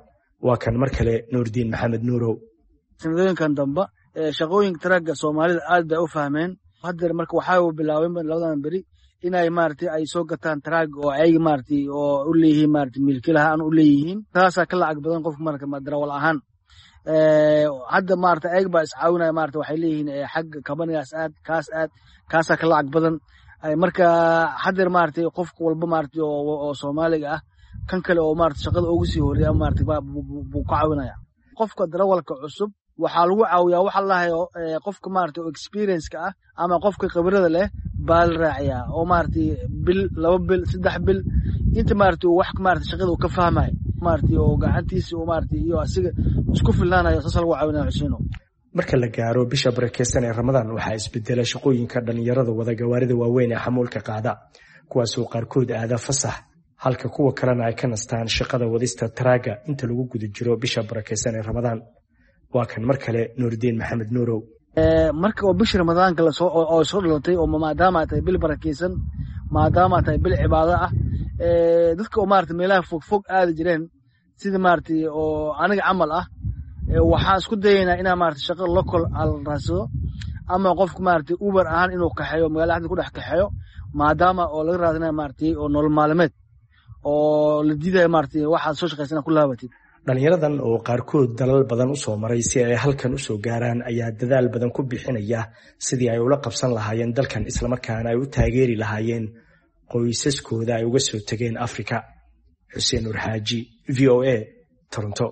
Speaker 14: waa kan mar kale nuurdiin maxamed nuurow.
Speaker 15: sanadooyinkan dambe shaqooyinka taraagga soomaalida aad bay u fahmeen. hadda marka waxaa bilaabeen labadan beri inay maartay ay soo gataan taraag oo ay maartay oo u leeyihiin maartay milkiilaha aan u leeyihiin taasa ka lacag badan qofka marka darawal ahaan hadda maartay ay ba iscaawinaya maartay waxay leeyihiin xag kabanigaas aad kaasa ka lacag badan marka hadda maartay qofka walba maartay oo Soomaaliga ah kan kale oo maartay shaqada ugu sii horeeya maartay buu ka caawinaya qofka darawalka cusub waxaa lagu caawiyaa waxa la hayo qofka maartay experience-ka ah ama qofka khibrada leh baa la raaciyaa oo maartay bil 2 bil 3 bil inta maartay wax maartay shaqada uu ka fahmay maartay oo gacantiisa oo maartay iyo asiga isku filnaanayo saas lagu caawinaa Xuseeno.
Speaker 14: marka la gaaro bisha barakeysan ee Ramadaan waxaa isbedelay shaqooyinka dhalinyarada wada gawaarida waaweyn ee xamuulka qaada kuwaas oo qaarkood aada fasax halka kuwa kalena ay ka nastaan shaqada wadista taraaga inta lagu guda jiro bisha barakeysan ee Ramadaan. waa kan mar kale nuurdiin maxamed nuurow.
Speaker 15: marka oo bisha Ramadaanka la soo dhalatay oo maadaama ay bil barakeysan maadaama ay bil cibaado ah dadka oo maartay meelaha fog aad jireen sida maartay oo aniga camal ah waxaan isku dayaynaa inaan maartay shaqo local al raasado ama qofka maartay Uber ahaan inuu kaxeeyo magaalada ku dhex kaxeeyo maadaama oo laga raadinayo maartay oo nolol maalmeed oo la diiday maartay waxa soo shaqeysana ku laabatid.
Speaker 14: dhalinyaradan oo qaarkood dalal badan u soo maray si ay halkan u soo gaaraan ayaa dadaal badan ku bixinaya sidii ay ula qabsan lahaayeen dalkan isla markaana ay u taageeri lahaayeen qoysaskooda ay uga soo tageen Afrika. Xuseen Nur Xaaji, VOA, Toronto.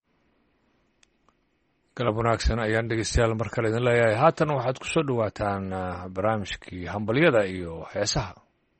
Speaker 1: galab wanaagsan ayaan dhegeystayaal mar kale idin leeyahay haatan waxaad ku soo dhawaataan barnaamijkii hambalyada iyo heesaha.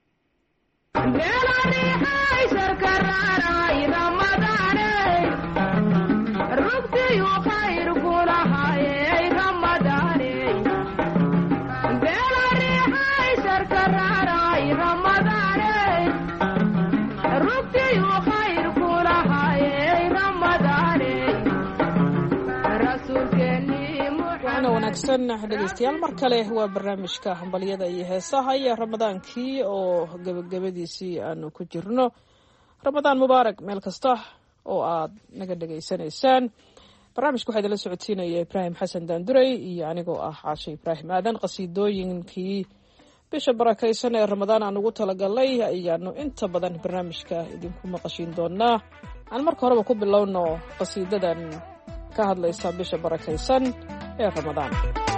Speaker 16: dhegeystayaal mar kale waa barnaamijka hambalyada iyo heesaha iyo ramadaankii oo gabagabadiisii aanu ku jirno. ramadaan mubaarak meel kasta oo aad naga dhegaysanaysaan. barnaamijka waxaa idinla socodsiinaya Ibraahim Xasan Daanduray iyo anigoo ah Caashe Ibraahim Aadan. qasiidooyinkii bisha barakaysan ee ramadaan aan ugu talagalay ayaanu inta badan barnaamijka idinku maqashiin doonaa. aan marka horeba ku bilowno qasiidadan ka hadlaysa bisha barakaysan ee Ramadaan.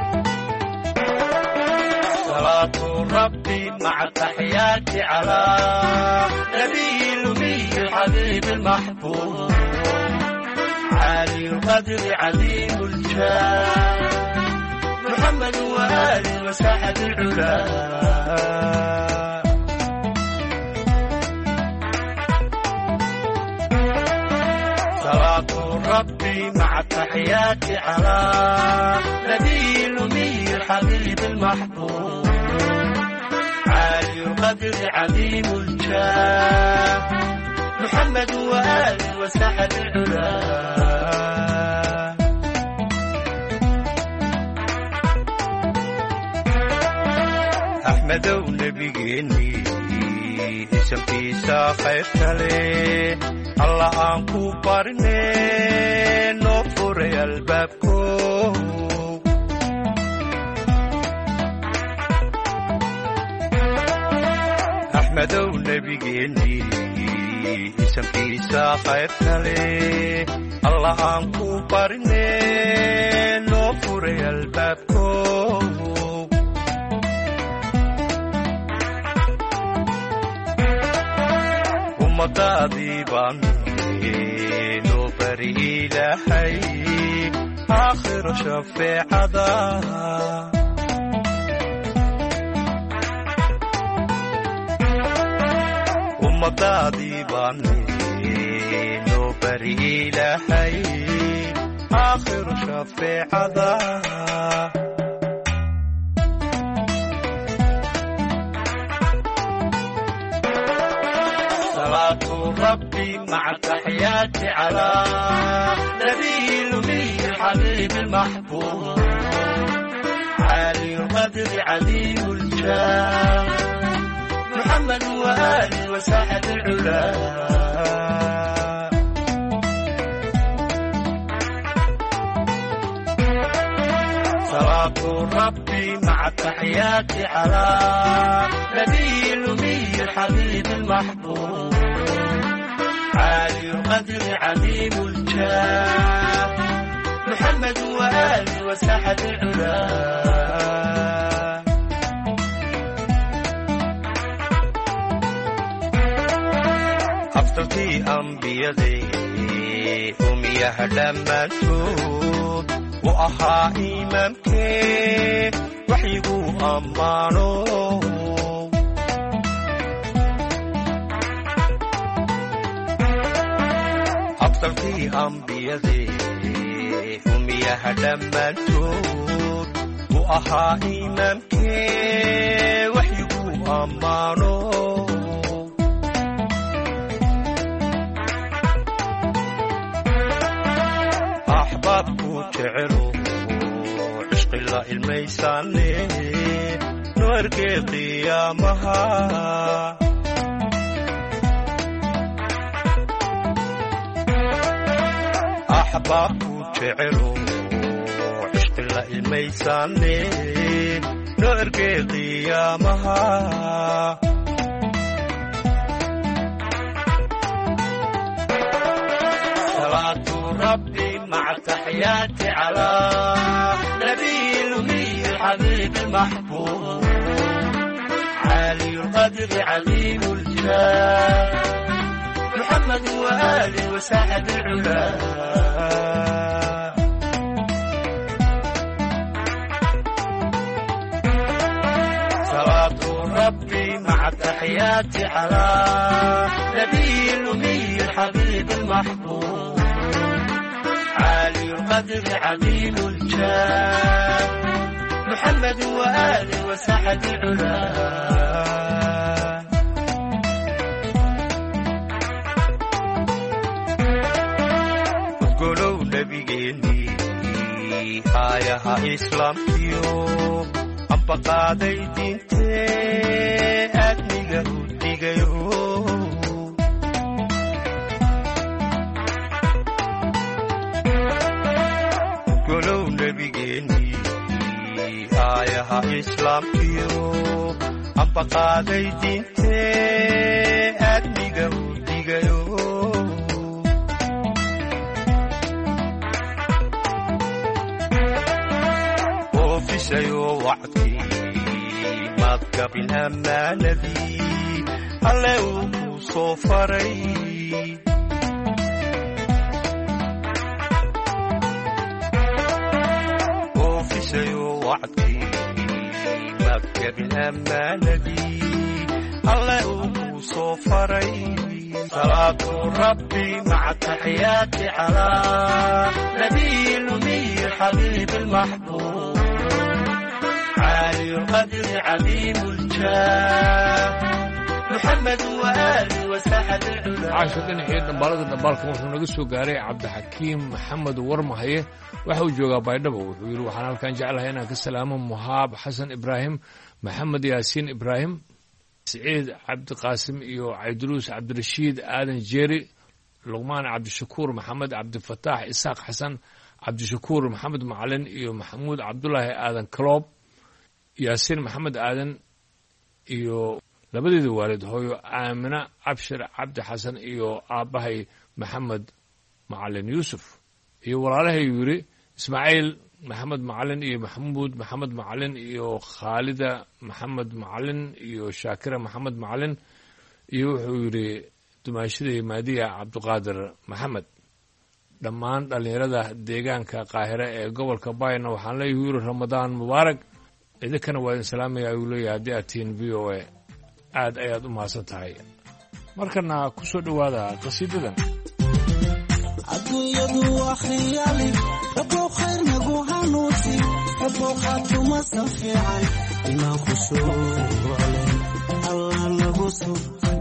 Speaker 17: صلاة ربي مع التحيات على نبي الأمي الحبيب المحبوب عالي القدر عظيم الجاه محمد وآله وساحة العلا. صلاة ربي مع التحيات على نبي الأمي الحبيب المحبوب عالي القدر عظيم الجاه محمد وآله وساحة العلا. أحمد ونبيني اسم كيسا خير تلي الله أنكو بارني نوفر البابكو. أحمد ونبيني اسم كيسا خير تلي الله أنكو بارني نوفر البابكو. ومضادي باني نوبري لحي آخر شفيعة ومضادي باني نوبري لحي آخر شفيعة. صلاة ربي مع التحيات على نبي الأمي الحبيب المحبوب عالي القدر عظيم الجاه محمد وآله وساحة العلا. صلاة ربي مع التحيات على نبي الأمي الحبيب المحبوب عالي القدر عظيم الجاه محمد وآله وسحب العلا أفضل في أنبيائي أمية لما تشوف وأخا إمامك وحيبو أمانو أفضل في أنبيائي أمية لما تشوف وأخا إمامك وحيبو أمانو أحبابكو تعروا عشق الله الميساني نوركي قيامها أحبابكو تعروا عشق الله الميساني نوركي قيامها صلاة ربي مع التحيات على نبي الأمي الحبيب المحبوب عالي القدر عظيم الجاه محمد وآله وسحب العلا صلاة ربي مع التحيات على نبي الأمي الحبيب المحبوب عالي القدر عظيم الجاه محمد وآله وسحب العلا قولوا نبيني آيها إسلام كيو أمبا قادي دينتي أدنيغا وديغيو قولوا نبيني آيها إسلام كيو أمبا قادي دينتي أدنيغا وديغيو سيو وعدي ما تقبل أمانتي الله صفري وفي سيو وعدي ما تقبل أمانتي الله صفري صلاة ربي مع التحيات على نبي الأمي الحبيب المحبوب عالي القدر عظيم الجاه محمد وآله وسحب العلا
Speaker 1: عاشر dhinacii dhambaalada dhambaalkan wuxuu naga soo gaaray cabdixakiim maxamed warmahaye waxa uu joogaa baydhabo wuxuu yidhi waxaan halkan jeclahay inaan ka salaamo muhaab xasan ibraahim maxamed yaasiin ibraahim siciid cabdiqaasim iyo cabdiruus cabdirashiid aadan jeeri luqmaan cabdishakuur maxamed cabdifataax isaaq xasan cabdishakuur maxamed macalin iyo maxamuud cabdulaahi aadan kaloob yaasiin maxamed aadan iyo labadeeda waalid hooyo aamina cabshir cabdi xasan iyo aabbahay maxamed macalin yuusuf iyo walaalahay yidhi ismaaciil maxamed macalin iyo maxamuud maxamed macalin iyo khaalida maxamed macalin iyo shaakira maxamed macalin iyo wuxuu yidhi dumaashaday maadiya cabdiqaadir maxamed dhammaan dhallinyarada deegaanka qaahire ee gobolka bayna waxaan leeyahay yidhi ramadaan mubaarak idinkana waa idin salaamaya ayuu leeyahay haddii aad tihiin v o a aad ayaad u mahadsan tahay markana ku soo dhowaada qasiidadan
Speaker 18: adduunyadu waa khiyaali rabow khayr nagu hanuusi rabow khaatuma fiican inaan khushuuclen allah nagu sugtay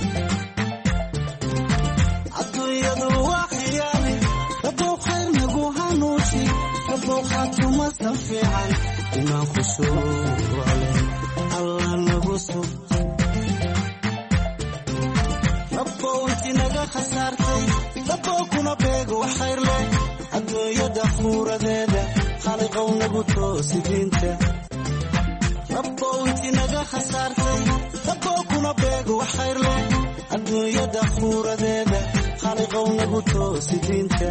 Speaker 18: adduunyadu waa khiyaali rabow khayr nagu hanuusi rabow khaatuma fiican inaan khushuuclen allah nagu sugtay rabow inti naga khasaartay rabow kuna beego wax khayr leh adduunyada khuuradeeda khaliqow nagu toosi diinta rabbow inti naga khasaartay rabbow kuna beego wax khayr leh adduunyada khuuradeeda khaliqow nagu toosi diinta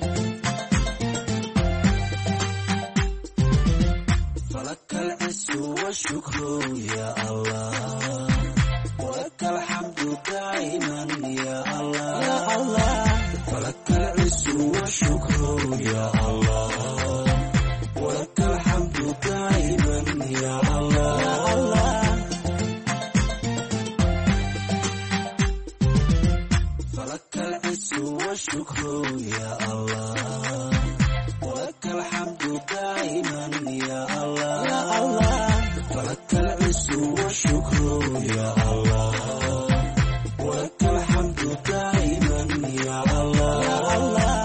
Speaker 18: فلك العز والشكر يا الله ولك الحمد دائما يا الله يا الله فلك العز والشكر يا الله ولك الحمد دائما يا الله يا الله فلك العز والشكر يا الله ولك الحمد دائما يا الله يا الله فلك العز والشكر يا الله ولك الحمد دائما يا الله يا الله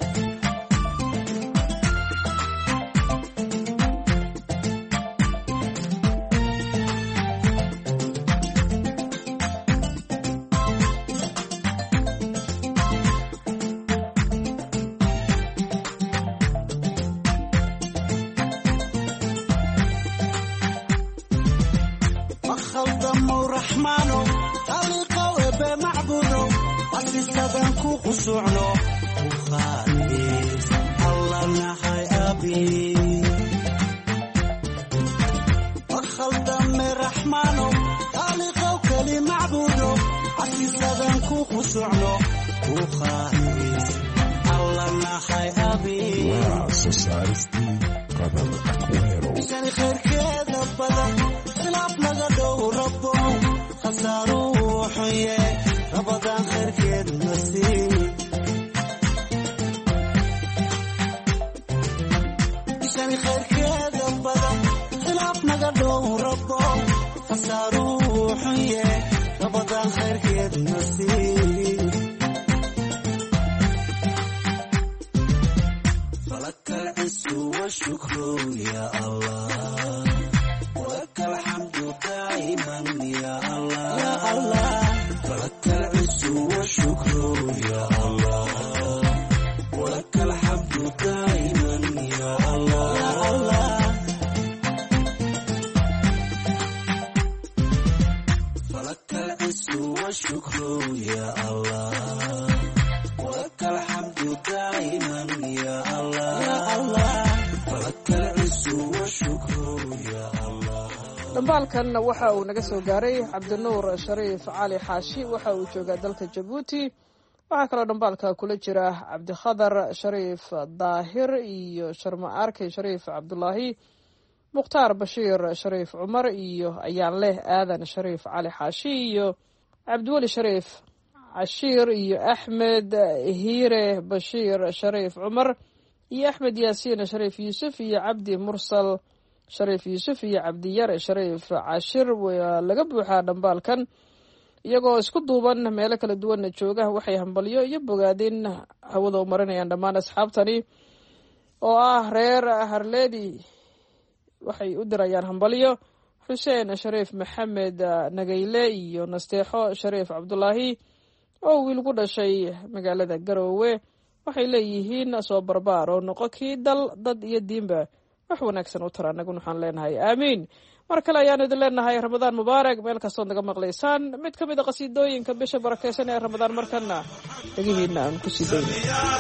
Speaker 18: خشوعنا وخالص الله نحي أبي أخل دم رحمانه خالق وكلي معبوده عسي سبنكو خشوعنا وخالص الله نحي أبي عشان خير كذا بدن خلاف نقدو ربه خسارو حيه رمضان خير كذا نسيب عشان خير كذا بدن خلاف نقدو ربه خسارو حيه رمضان خير كذا نسيب فلك العز والشكر يا الله ولك الحمد دائما يا الله يا الله فلك العز والشكر يا الله ولك الحمد دائما يا الله يا الله فلك العز والشكر يا الله ولك الحمد دائما يا الله يا الله فلك العز والشكر يا الله
Speaker 16: dhambaalkan waxa uu naga soo gaaray cabdinuur shariif cali xaashi waxa uu joogaa dalka jabuuti waxaa kaloo dhambaalka kula jira cabdikhadar shariif daahir iyo sharma arkay shariif cabdulaahi mukhtaar bashiir shariif cumar iyo ayaan leh aadan shariif cali xaashi iyo cabdiweli shariif cashiir iyo axmed hiire bashiir shariif cumar iyo axmed yaasiin shariif yuusuf iyo cabdi mursal shariif yuusuf iyo cabdiyare shariif cashir waa laga buuxaa dhambaalkan iyagoo isku duuban meelo kala duwanna jooga waxay hambalyo iyo bogaadin hawada u marinayaan dhammaan asxaabtani oo ah reer harleedi waxay u dirayaan hambalyo xuseen shariif maxamed nagayle iyo nasteexo shariif cabdulaahi oo wiil ku dhashay magaalada garoowe waxay leeyihiin soo barbaar oo noqo kii dal dad iyo diinba wax wanaagsan u tara annaguna waxaan leenahay aamiin mar kale ayaanu idin leenahay ramadaan mubaarak meel kastood naga maqlaysaan mid ka mid a qasiidooyinka bisha barakaysan ee ramadaan markana dhegihiina aan ku sii dayno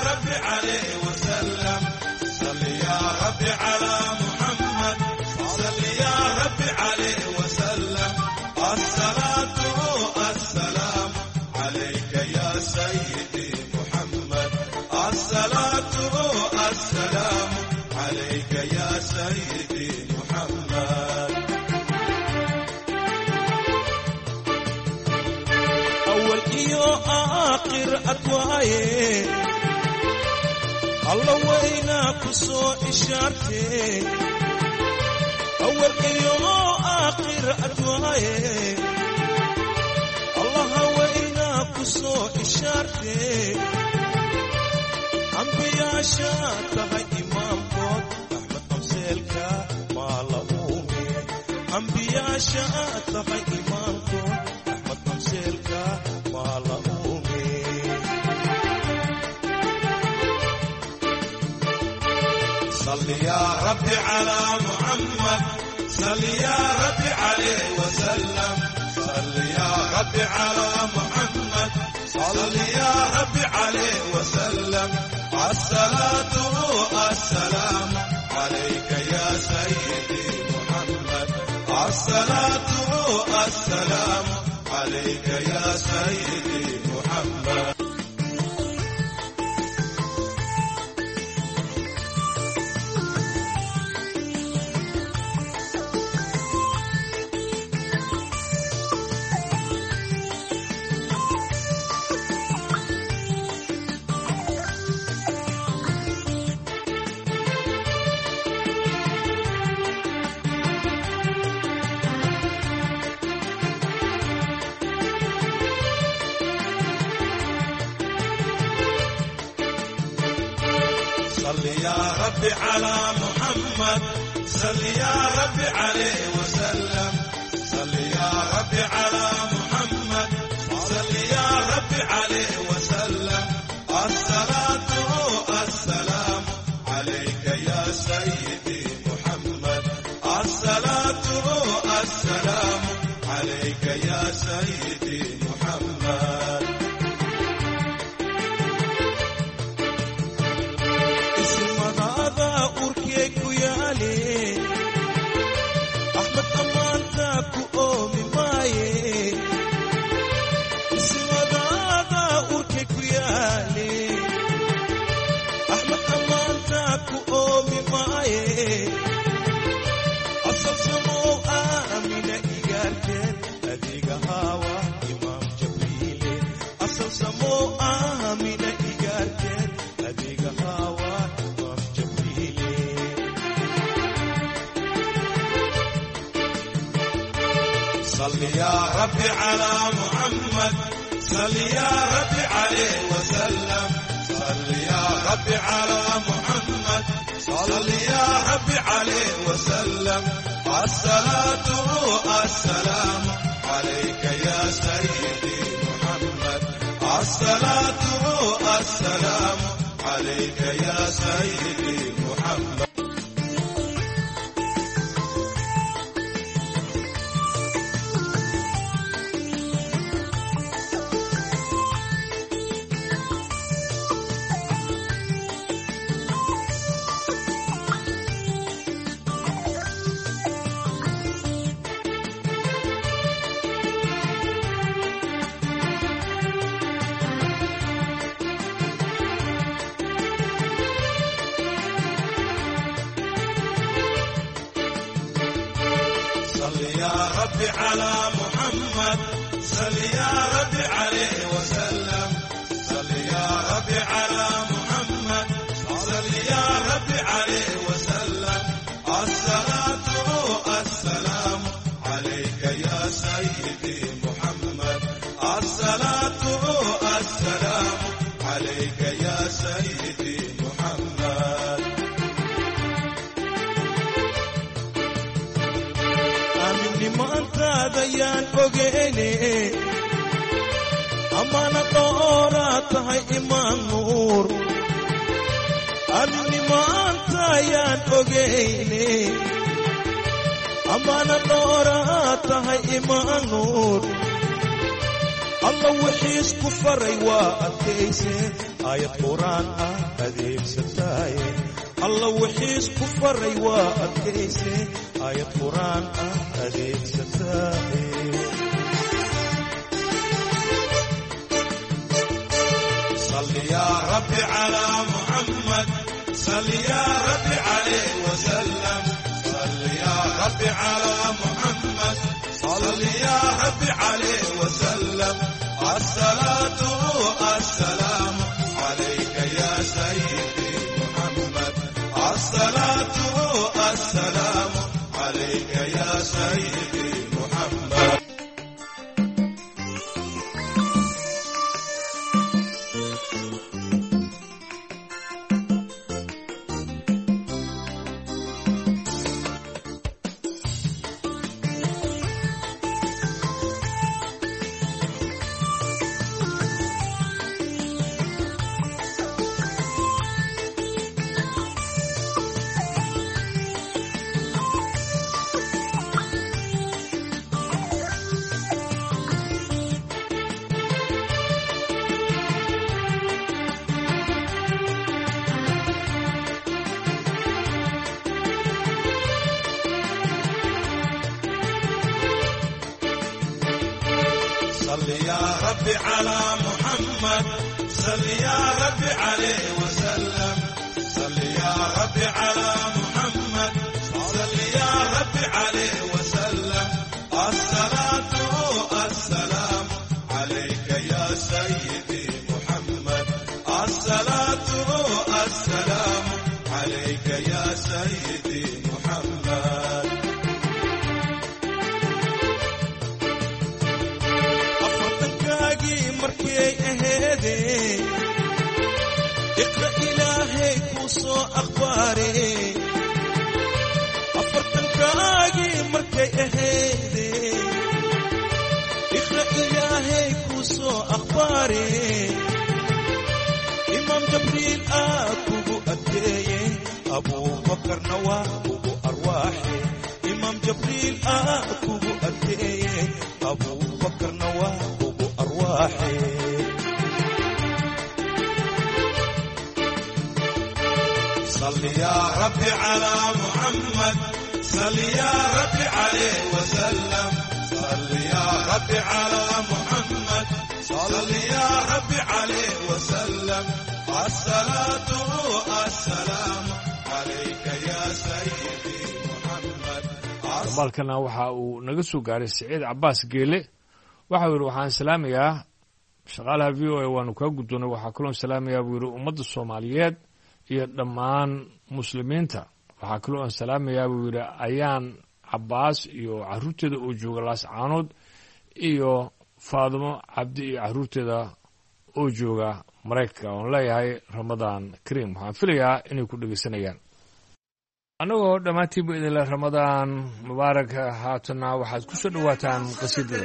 Speaker 19: عليك يا سيدي محمد أول إيو آخر أدواي الله وينك سو إشارتي أول إيو آخر أدواي الله وينك سو إشارتي أنبياء شاتها إمامكم أحمد أمسيلك ما لهومي أنبياء شاتها إمامكم أحمد أمسيلك ما لهومي صل يا ربي على محمد صل يا ربي عليه وسلم صل يا ربي على محمد صل يا ربي عليه وسلم الصلاة والسلام عليك يا سيدي محمد الصلاة والسلام عليك يا سيدي محمد صل يا ربي على محمد صل يا ربي عليه وسلم صل يا ربي على محمد صل يا ربي عليه وسلم الصلاة والسلام عليك يا سيدي محمد الصلاة والسلام عليك يا سيدي محمد أحمد أمانتك وأمي ماي اسم هذا أوركك ويالي أحمد أمانتك وأمي ماي أصل سمو آمنة إيجارتين أديك هوا إمام جبريل أصل سمو آمنة إيجارتين أديك هوا صل يا ربي على محمد صل يا ربي عليه وسلم صل يا ربي على محمد صل يا ربي عليه وسلم الصلاة والسلام عليك يا سيدي محمد الصلاة والسلام عليك يا سيدي محمد صل يا ربي على محمد صل يا ربي عليه وسلم صل يا ربي على محمد صل يا ربي عليه وسلم الصلاة والسلام عليك يا سيدي محمد الصلاة والسلام عليك يا سيدي محمد maanta dayaan ogeene amana doora tahay imaan nuur amni maanta ayaan ogeene amana doora tahay imaan nuur Allah wixiis ku faray waa adkayseen aayad quraan ah adeegsataaye Allah wixiis ku faray waa adkayseen aayad quraan ah adeegsataaye صل يا ربي على محمد صل يا ربي عليه وسلم صل يا ربي على محمد صل يا ربي عليه وسلم الصلاة والسلام عليك يا سيدي محمد الصلاة والسلام عليك يا سيدي محمد صل يا ربي على محمد صل يا ربي عليه وسلم صل يا ربي على محمد صل يا ربي عليه وسلم الصلاة والسلام عليك يا سيدي محمد الصلاة والسلام عليك يا سيدي محمد أفضلكاقي مركي أهدي اقرأ إلهي كوصو أخباري أفضلكاقي مركي أهدي اقرأ إلهي كوصو أخباري إمام جبريل أبو أديه أبو بكر نواه أرواحي إمام جبريل أبو أديه أبو بكر نواه أرواحي صل يا ربي على محمد صل يا ربي عليه وسلم صل يا ربي على محمد صل يا ربي عليه وسلم الصلاة والسلام عليك يا سيدي محمد.
Speaker 1: maalkana waxa uu naga soo gaaray Saciid Cabbaas Geele waxa uu waxaan salaamayaa shaqaalaha VOA waanu ka guddoonay waxa kaloo salaamayaa buu ummadda Soomaaliyeed iyo dhammaan muslimiinta waxa kaloo salaamayaa buu ayaan Cabbaas iyo caruurteeda oo jooga Laas Caanood iyo Faadimo Cabdi iyo caruurteeda oo jooga Mareykanka oo leeyahay Ramadaan Kariim waxaan filayaa inay ku dhageysanayaan anagoo dhammaantiinba idin leh Ramadaan mubaarak haatana waxaad ku soo dhawaataan qasiidada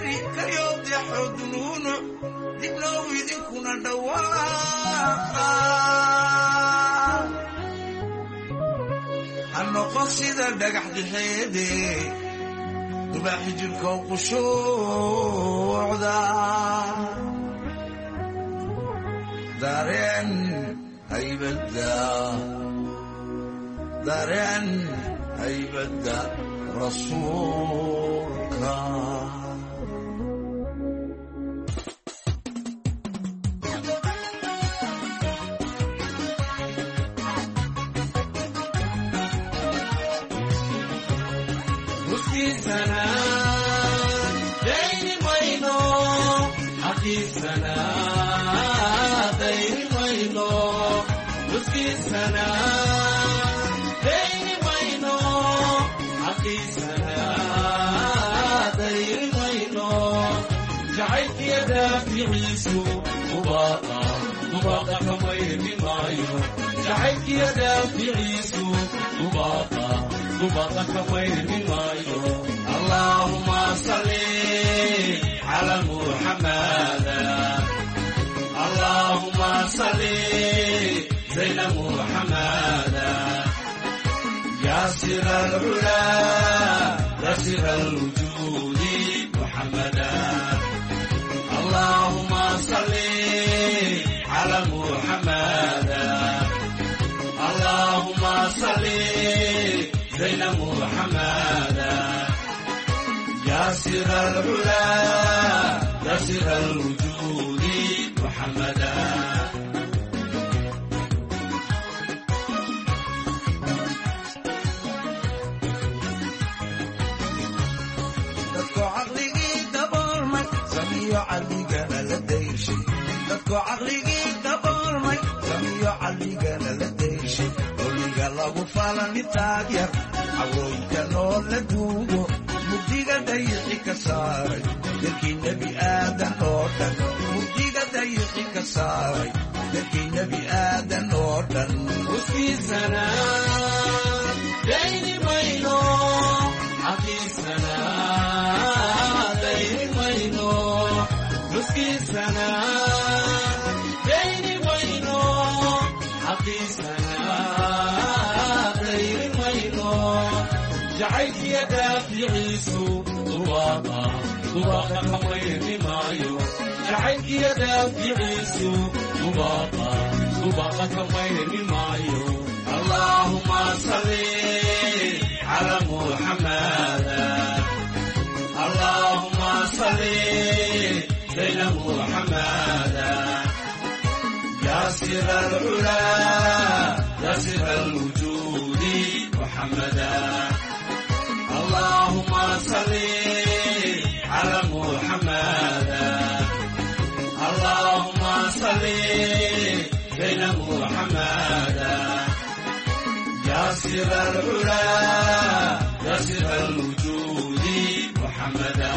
Speaker 20: anoqon sida dhagax dhexeede dubaaxi jirkoo qushuucda dareen haybadda rasuulka اللهم صل على محمد اللهم صل زين محمد يا سر العلا يا سر الوجود محمدا اللهم صل على محمد اللهم صل زين محمد يا سر العلا يا سر الوجود محمدا dadko caqligii daboolmay samiyo caqligana la dayshay dadko caqligii daboolmay samiyo caqligana la dayshay oliga lagu falani taagyar cawooyinka noo la duugo mugdiga dayiqi ka saaray dadkii nebi aadan oo dhan mugdiga dayiqi ka saaray dadkii nebi aadan oo dhan uskiisana dayni mayno xaqiisana dayni mayno uskiisana dayni mayno xaqiisana dayni mayno جعلت يدا في عيسو ضباطا كمين مايو جعلت يدا في عيسو ضباطا كمين مايو اللهم صل على محمد اللهم صل سر العلا يا سر الوجود محمدا اللهم صل على محمد اللهم صل بين محمد يا سر العلا يا سر الوجود محمدا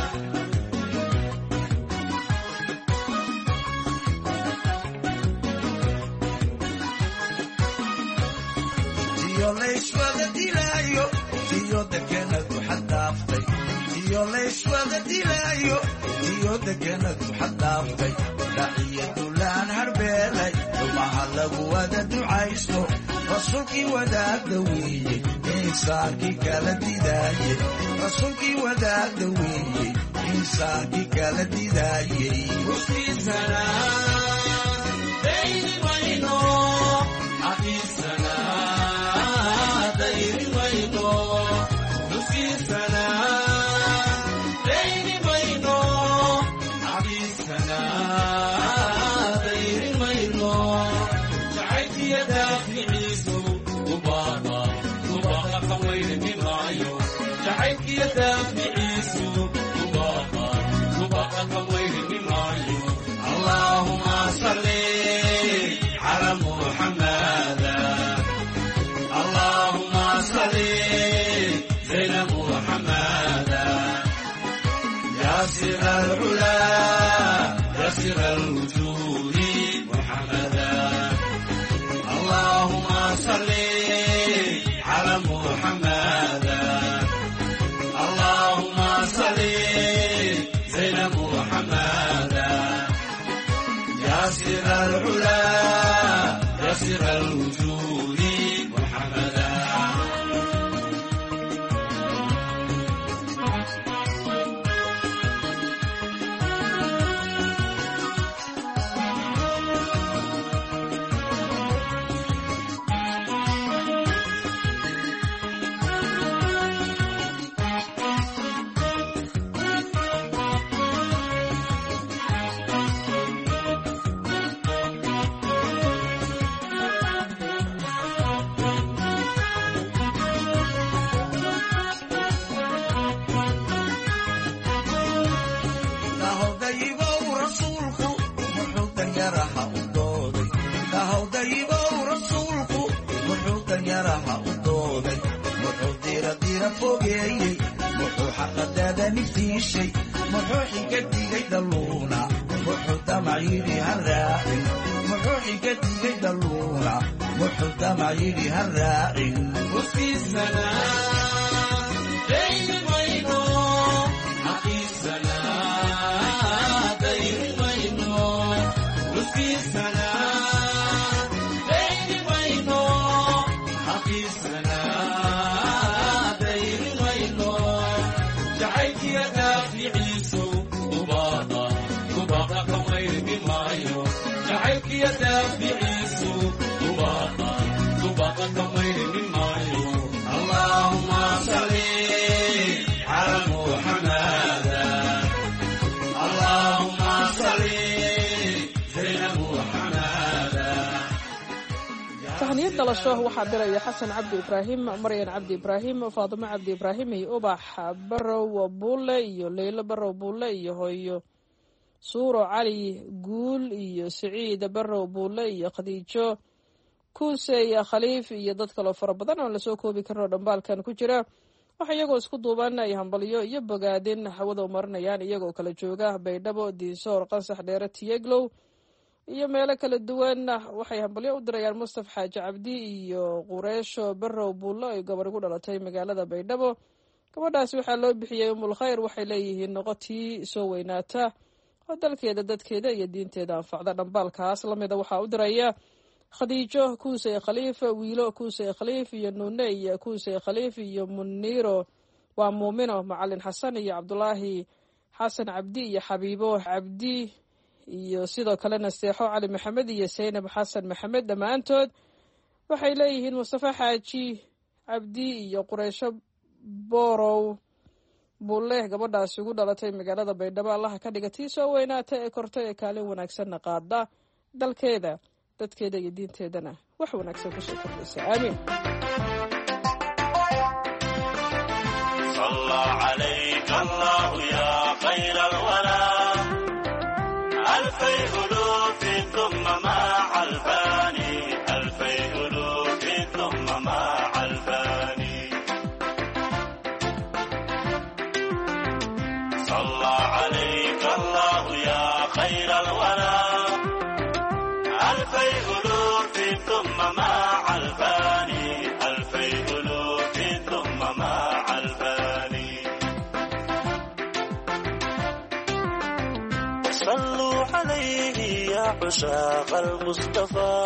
Speaker 20: تيو ليش ولا ديلايو تيو دكنت وحدافتي تيو ليش ولا ديلايو تيو دكنت وحدافتي دعية لان هربيلي وما هلق ودا دعايسو رسولك ودا دوي إنسانك كلا ديداي رسولك ودا دوي إنسانك كلا ديداي وفي سلام بين وينو حقي سلام دير وينو وفي سلام بين وينو حقي سلام دير وينو سعيد يدا في عيسو وبابا قوي من رايو سعيد يدا في عيسو وبابا قوي من رايو اللهم صل على محمد اللهم صل زين محمد يا سر العلا يا سر الوجود محمدا اللهم صل على محمد اللهم صل زين محمد يا سر العلا يا سر الوجود محمدا wuxuu xaqadaadani fiishay muxuu xigadigay daluuna wuxuu damacyidhi ha raacin muxuu xigadigay daluuna wuxuu damacyidhi ha raacin uskiisana dayri mayno xaqiisana dayri mayno uskiisana dayri mayno xaqiisana اللهم صل على محمد اللهم صل على محمد
Speaker 16: tahniyad dhalasho waxaa diraya xasan cabdi ibraahim maryan cabdi ibraahim faadimo cabdi ibraahim iyo ubax barow buule iyo leylo barow buule iyo hooyo suuro cali guul iyo siciid barow buule iyo khadiijo kuuse iyo khaliif iyo dad kaloo fara badan oon lasoo koobi karin oo dhambaalkan ku jira waxa iyagoo isku duuban ay hambalyo iyo bogaadin hawada u marinayaan iyagoo kala jooga baydhabo diinsoor qansax dheere tiyeglow iyo meelo kala duwan waxay hambalyo u dirayaan mustaf xaaji cabdi iyo qureesho barow buulo ay gabar ugu dhalatay magaalada baydhabo gabadhaasi waxaa loo bixiyey umul khayr waxay leeyihiin noqotii soo weynaata oo dalkeeda dadkeeda iyo diinteeda anfacda dhambaalkaas lamida waxaa u diraya khadiijo kuusey khaliif wiilo kuusey khaliif iyo nuuney kuusey khaliif iyo muniiro waa muumino macalin xasan iyo cabdulaahi xasan cabdi iyo xabiibo cabdi iyo sidoo kalena seexo cali maxamed iyo saynab xasan maxamed dhammaantood waxay leeyihiin mustafa xaaji cabdi iyo qureysho borow bulle gabadhaasi ugu dhalatay magaalada baydhabo allaha ka dhiga tii soo weynaata ee kortay ee kaalin wanaagsanna qaada dalkeeda dadkeeda iyo diinteedana wax wanaagsan kusoo kordhaysa aamiin
Speaker 17: صلى عليك الله يا خير الورى ألفي ألوف ثم مع الفاني ألفي ألوف ثم مع الفاني صلى عليك الله يا خير الورى ألفي ألوف ثم مع الفاني ألفي ألوف ثم مع الفاني صلوا عليه يا عشاق المصطفى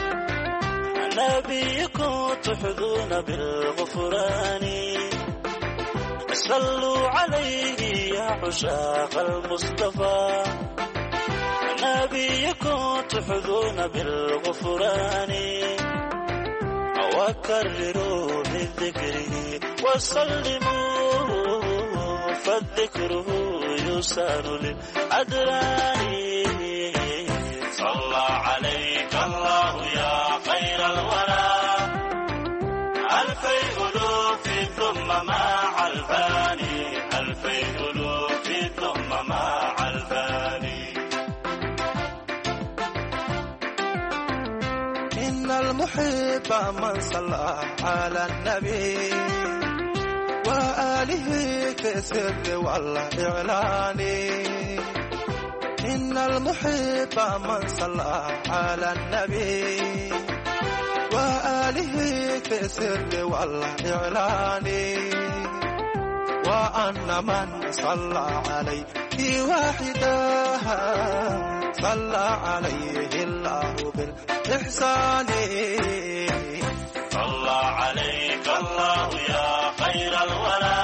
Speaker 17: نبيكم تحظون بالغفران صلوا عليه يا عشاق المصطفى نبيكم تحظون بالغفران وكرروا بذكره وسلموا فالذكره يسار للأدران صلى عليك الله يا خير الورى ألفي ألوف ثم مع الفاني ألفي ألوف ثم مع الفاني إن المحب من صلى على النبي وآله في السر والإعلان إن المحب من صلى على النبي وآله في السر والإعلان وأن من صلى عليه واحدا صلى عليه الله بالإحسان صلى عليك الله يا خير الورى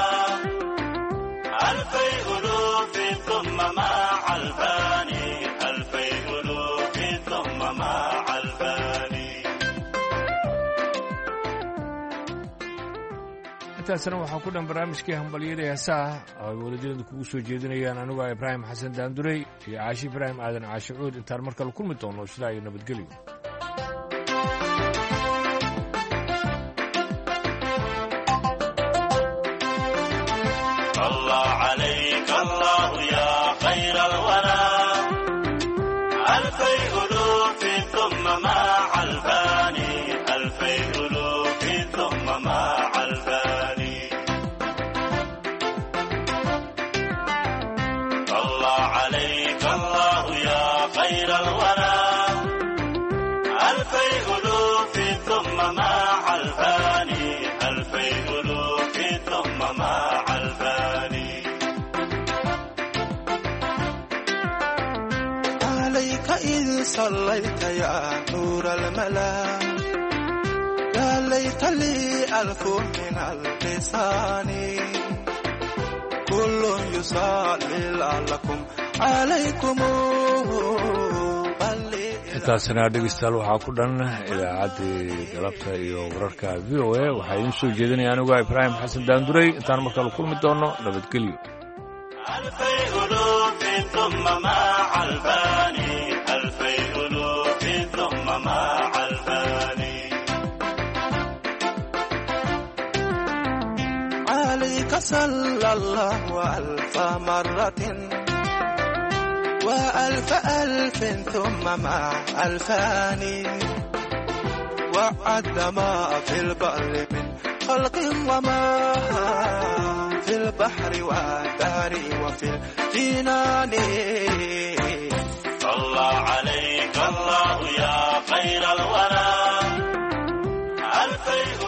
Speaker 17: ألفي ألوف ثم مع الفاني ألفي ألوف ثم مع الفاني
Speaker 1: intaasna waxaa ku dhan barnaamijkii hambalyada heesaha ay waladeedu kugu soo jeedinayaan anigu ah Ibraahim Xasan Daandurey iyo Caashi Ibraahim Aadan Caashi Cuud intaan mar kale kulmi doono sidaa iyo nabadgelyo
Speaker 17: صلى عليك الله يا خير الورى ألفي ألوف ثم مع الفاني ألفي ألوف ثم مع الفاني صلى عليك الله يا خير الورى ألفي ألوف ثم مع الفاني ألفي ألوف ثم مع الفاني عليك إذ صليت يا نور الملا يا ليت لي ألف من اللسان كل يصلي لعلكم عليكم
Speaker 1: intaasna dhegeystayaal waxaa ku dhan idaacaddii galabta iyo wararka VOA waxaa idiin soo jeedinaya anigu ah Ibraahim Xasan Daandurey intaan mar kale kulmi doono nabadgelyo
Speaker 17: ألفي ألوف ثم مع الفاني ألفي ألوف ثم مع الفاني عليك صلى الله ألف مرة وألف ألف ثم مع ألفان وعد ما في البر من خلق وما في البحر والدار وفي الجنان صلى عليك الله يا خير الورى ألفي